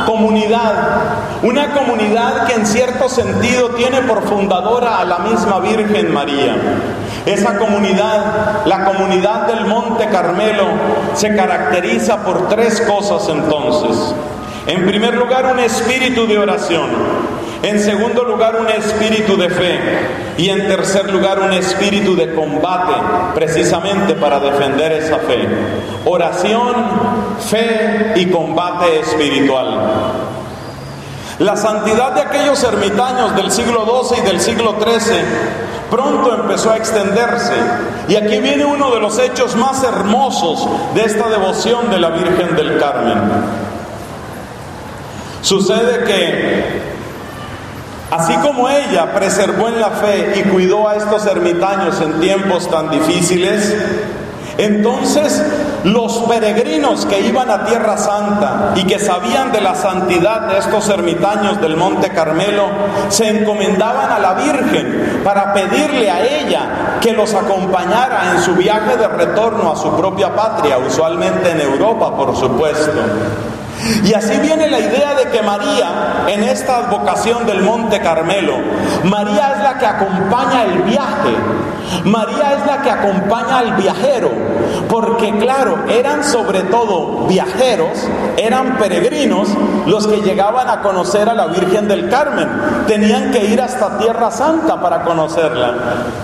comunidad que en cierto sentido tiene por fundadora a la misma Virgen María. Esa comunidad, la comunidad del Monte Carmelo, se caracteriza por 3 cosas entonces. En primer lugar, un espíritu de oración. En segundo lugar, un espíritu de fe. Y en tercer lugar, un espíritu de combate, precisamente para defender esa fe. Oración, fe y combate espiritual. La santidad de aquellos ermitaños del siglo XII y del siglo XIII pronto empezó a extenderse. Y aquí viene uno de los hechos más hermosos de esta devoción de la Virgen del Carmen. Sucede que así como ella preservó en la fe y cuidó a estos ermitaños en tiempos tan difíciles, entonces los peregrinos que iban a Tierra Santa y que sabían de la santidad de estos ermitaños del Monte Carmelo, se encomendaban a la Virgen para pedirle a ella que los acompañara en su viaje de retorno a su propia patria, usualmente en Europa, por supuesto. Y así viene la idea de que María, en esta advocación del Monte Carmelo, María es la que acompaña el viaje, María es la que acompaña al viajero, porque claro, eran sobre todo viajeros, eran peregrinos los que llegaban a conocer a la Virgen del Carmen, tenían que ir hasta Tierra Santa para conocerla.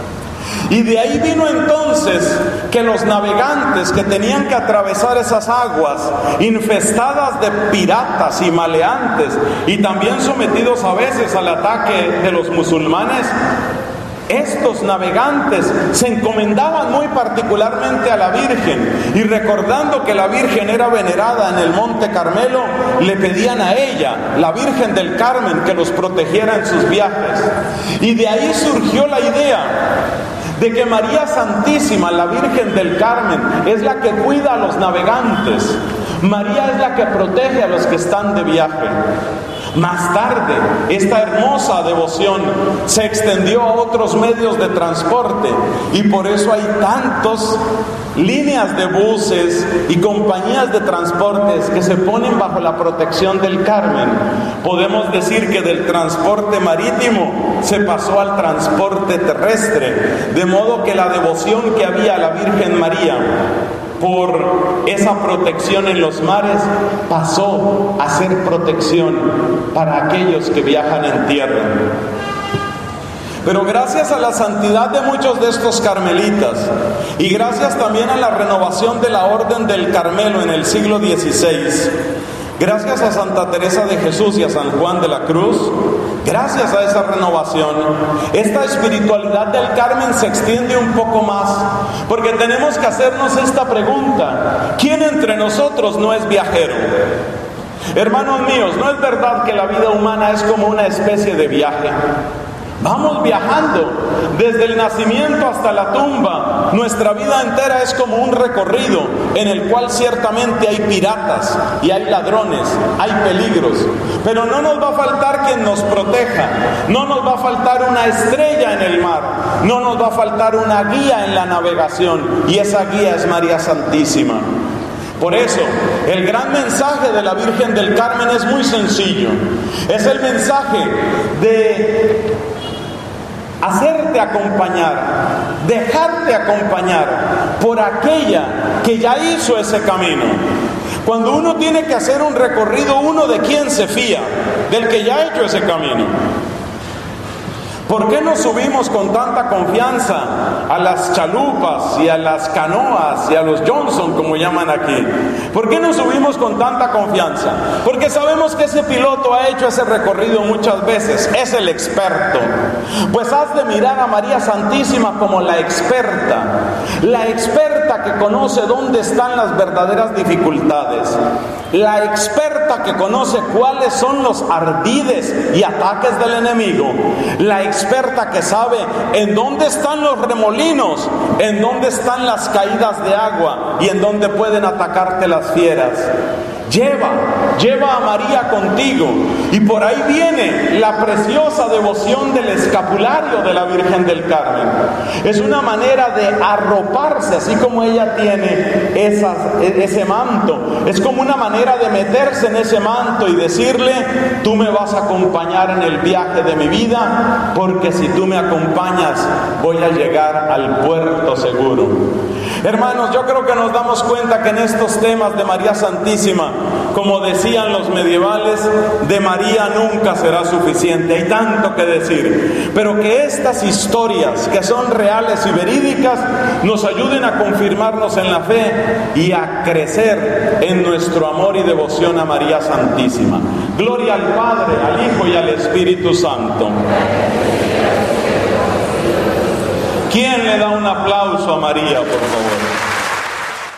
Y de ahí vino entonces que los navegantes que tenían que atravesar esas aguas infestadas de piratas y maleantes, y también sometidos a veces al ataque de los musulmanes, estos navegantes se encomendaban muy particularmente a la Virgen, y recordando que la Virgen era venerada en el Monte Carmelo, le pedían a ella, la Virgen del Carmen, que los protegiera en sus viajes. Y de ahí surgió la idea de que María Santísima, la Virgen del Carmen, es la que cuida a los navegantes. María es la que protege a los que están de viaje. Más tarde, esta hermosa devoción se extendió a otros medios de transporte, y por eso hay tantas líneas de buses y compañías de transportes que se ponen bajo la protección del Carmen. Podemos decir que del transporte marítimo se pasó al transporte terrestre, de modo que la devoción que había a la Virgen María por esa protección en los mares pasó a ser protección para aquellos que viajan en tierra. Pero gracias a la santidad de muchos de estos carmelitas, y gracias también a la renovación de la Orden del Carmelo en el siglo XVI, gracias a Santa Teresa de Jesús y a San Juan de la Cruz, gracias a esa renovación, esta espiritualidad del Carmen se extiende un poco más, porque tenemos que hacernos esta pregunta: ¿quién entre nosotros no es viajero? Hermanos míos, ¿no es verdad que la vida humana es como una especie de viaje? Vamos viajando desde el nacimiento hasta la tumba. Nuestra vida entera es como un recorrido en el cual ciertamente hay piratas y hay ladrones, hay peligros, pero no nos va a faltar quien nos proteja, no nos va a faltar una estrella en el mar, no nos va a faltar una guía en la navegación, y esa guía es María Santísima. Por eso, el gran mensaje de la Virgen del Carmen es muy sencillo. Es el mensaje de hacerte acompañar, dejarte acompañar por aquella que ya hizo ese camino. Cuando uno tiene que hacer un recorrido, ¿uno de quién se fía? Del que ya ha hecho ese camino. ¿Por qué nos subimos con tanta confianza a las chalupas y a las canoas y a los Johnson, como llaman aquí? ¿Por qué nos subimos con tanta confianza? Porque sabemos que ese piloto ha hecho ese recorrido muchas veces, es el experto. Pues has de mirar a María Santísima como la experta que conoce dónde están las verdaderas dificultades, la experta que conoce cuáles son los ardides y ataques del enemigo, la experta que sabe en dónde están los remolinos, en dónde están las caídas de agua y en dónde pueden atacarte las fieras. Lleva a María contigo, y por ahí viene la preciosa devoción del escapulario de la Virgen del Carmen. Es una manera de arroparse, así como ella tiene ese manto. Es como una manera de meterse en ese manto y decirle: tú me vas a acompañar en el viaje de mi vida, porque si tú me acompañas voy a llegar al puerto seguro. Hermanos, yo creo que nos damos cuenta que en estos temas de María Santísima, como decían los medievales, de María nunca será suficiente. Hay tanto que decir, pero que estas historias, que son reales y verídicas, nos ayuden a confirmarnos en la fe y a crecer en nuestro amor y devoción a María Santísima. Gloria al Padre, al Hijo y al Espíritu Santo. ¿Quién le da un aplauso a María, por favor?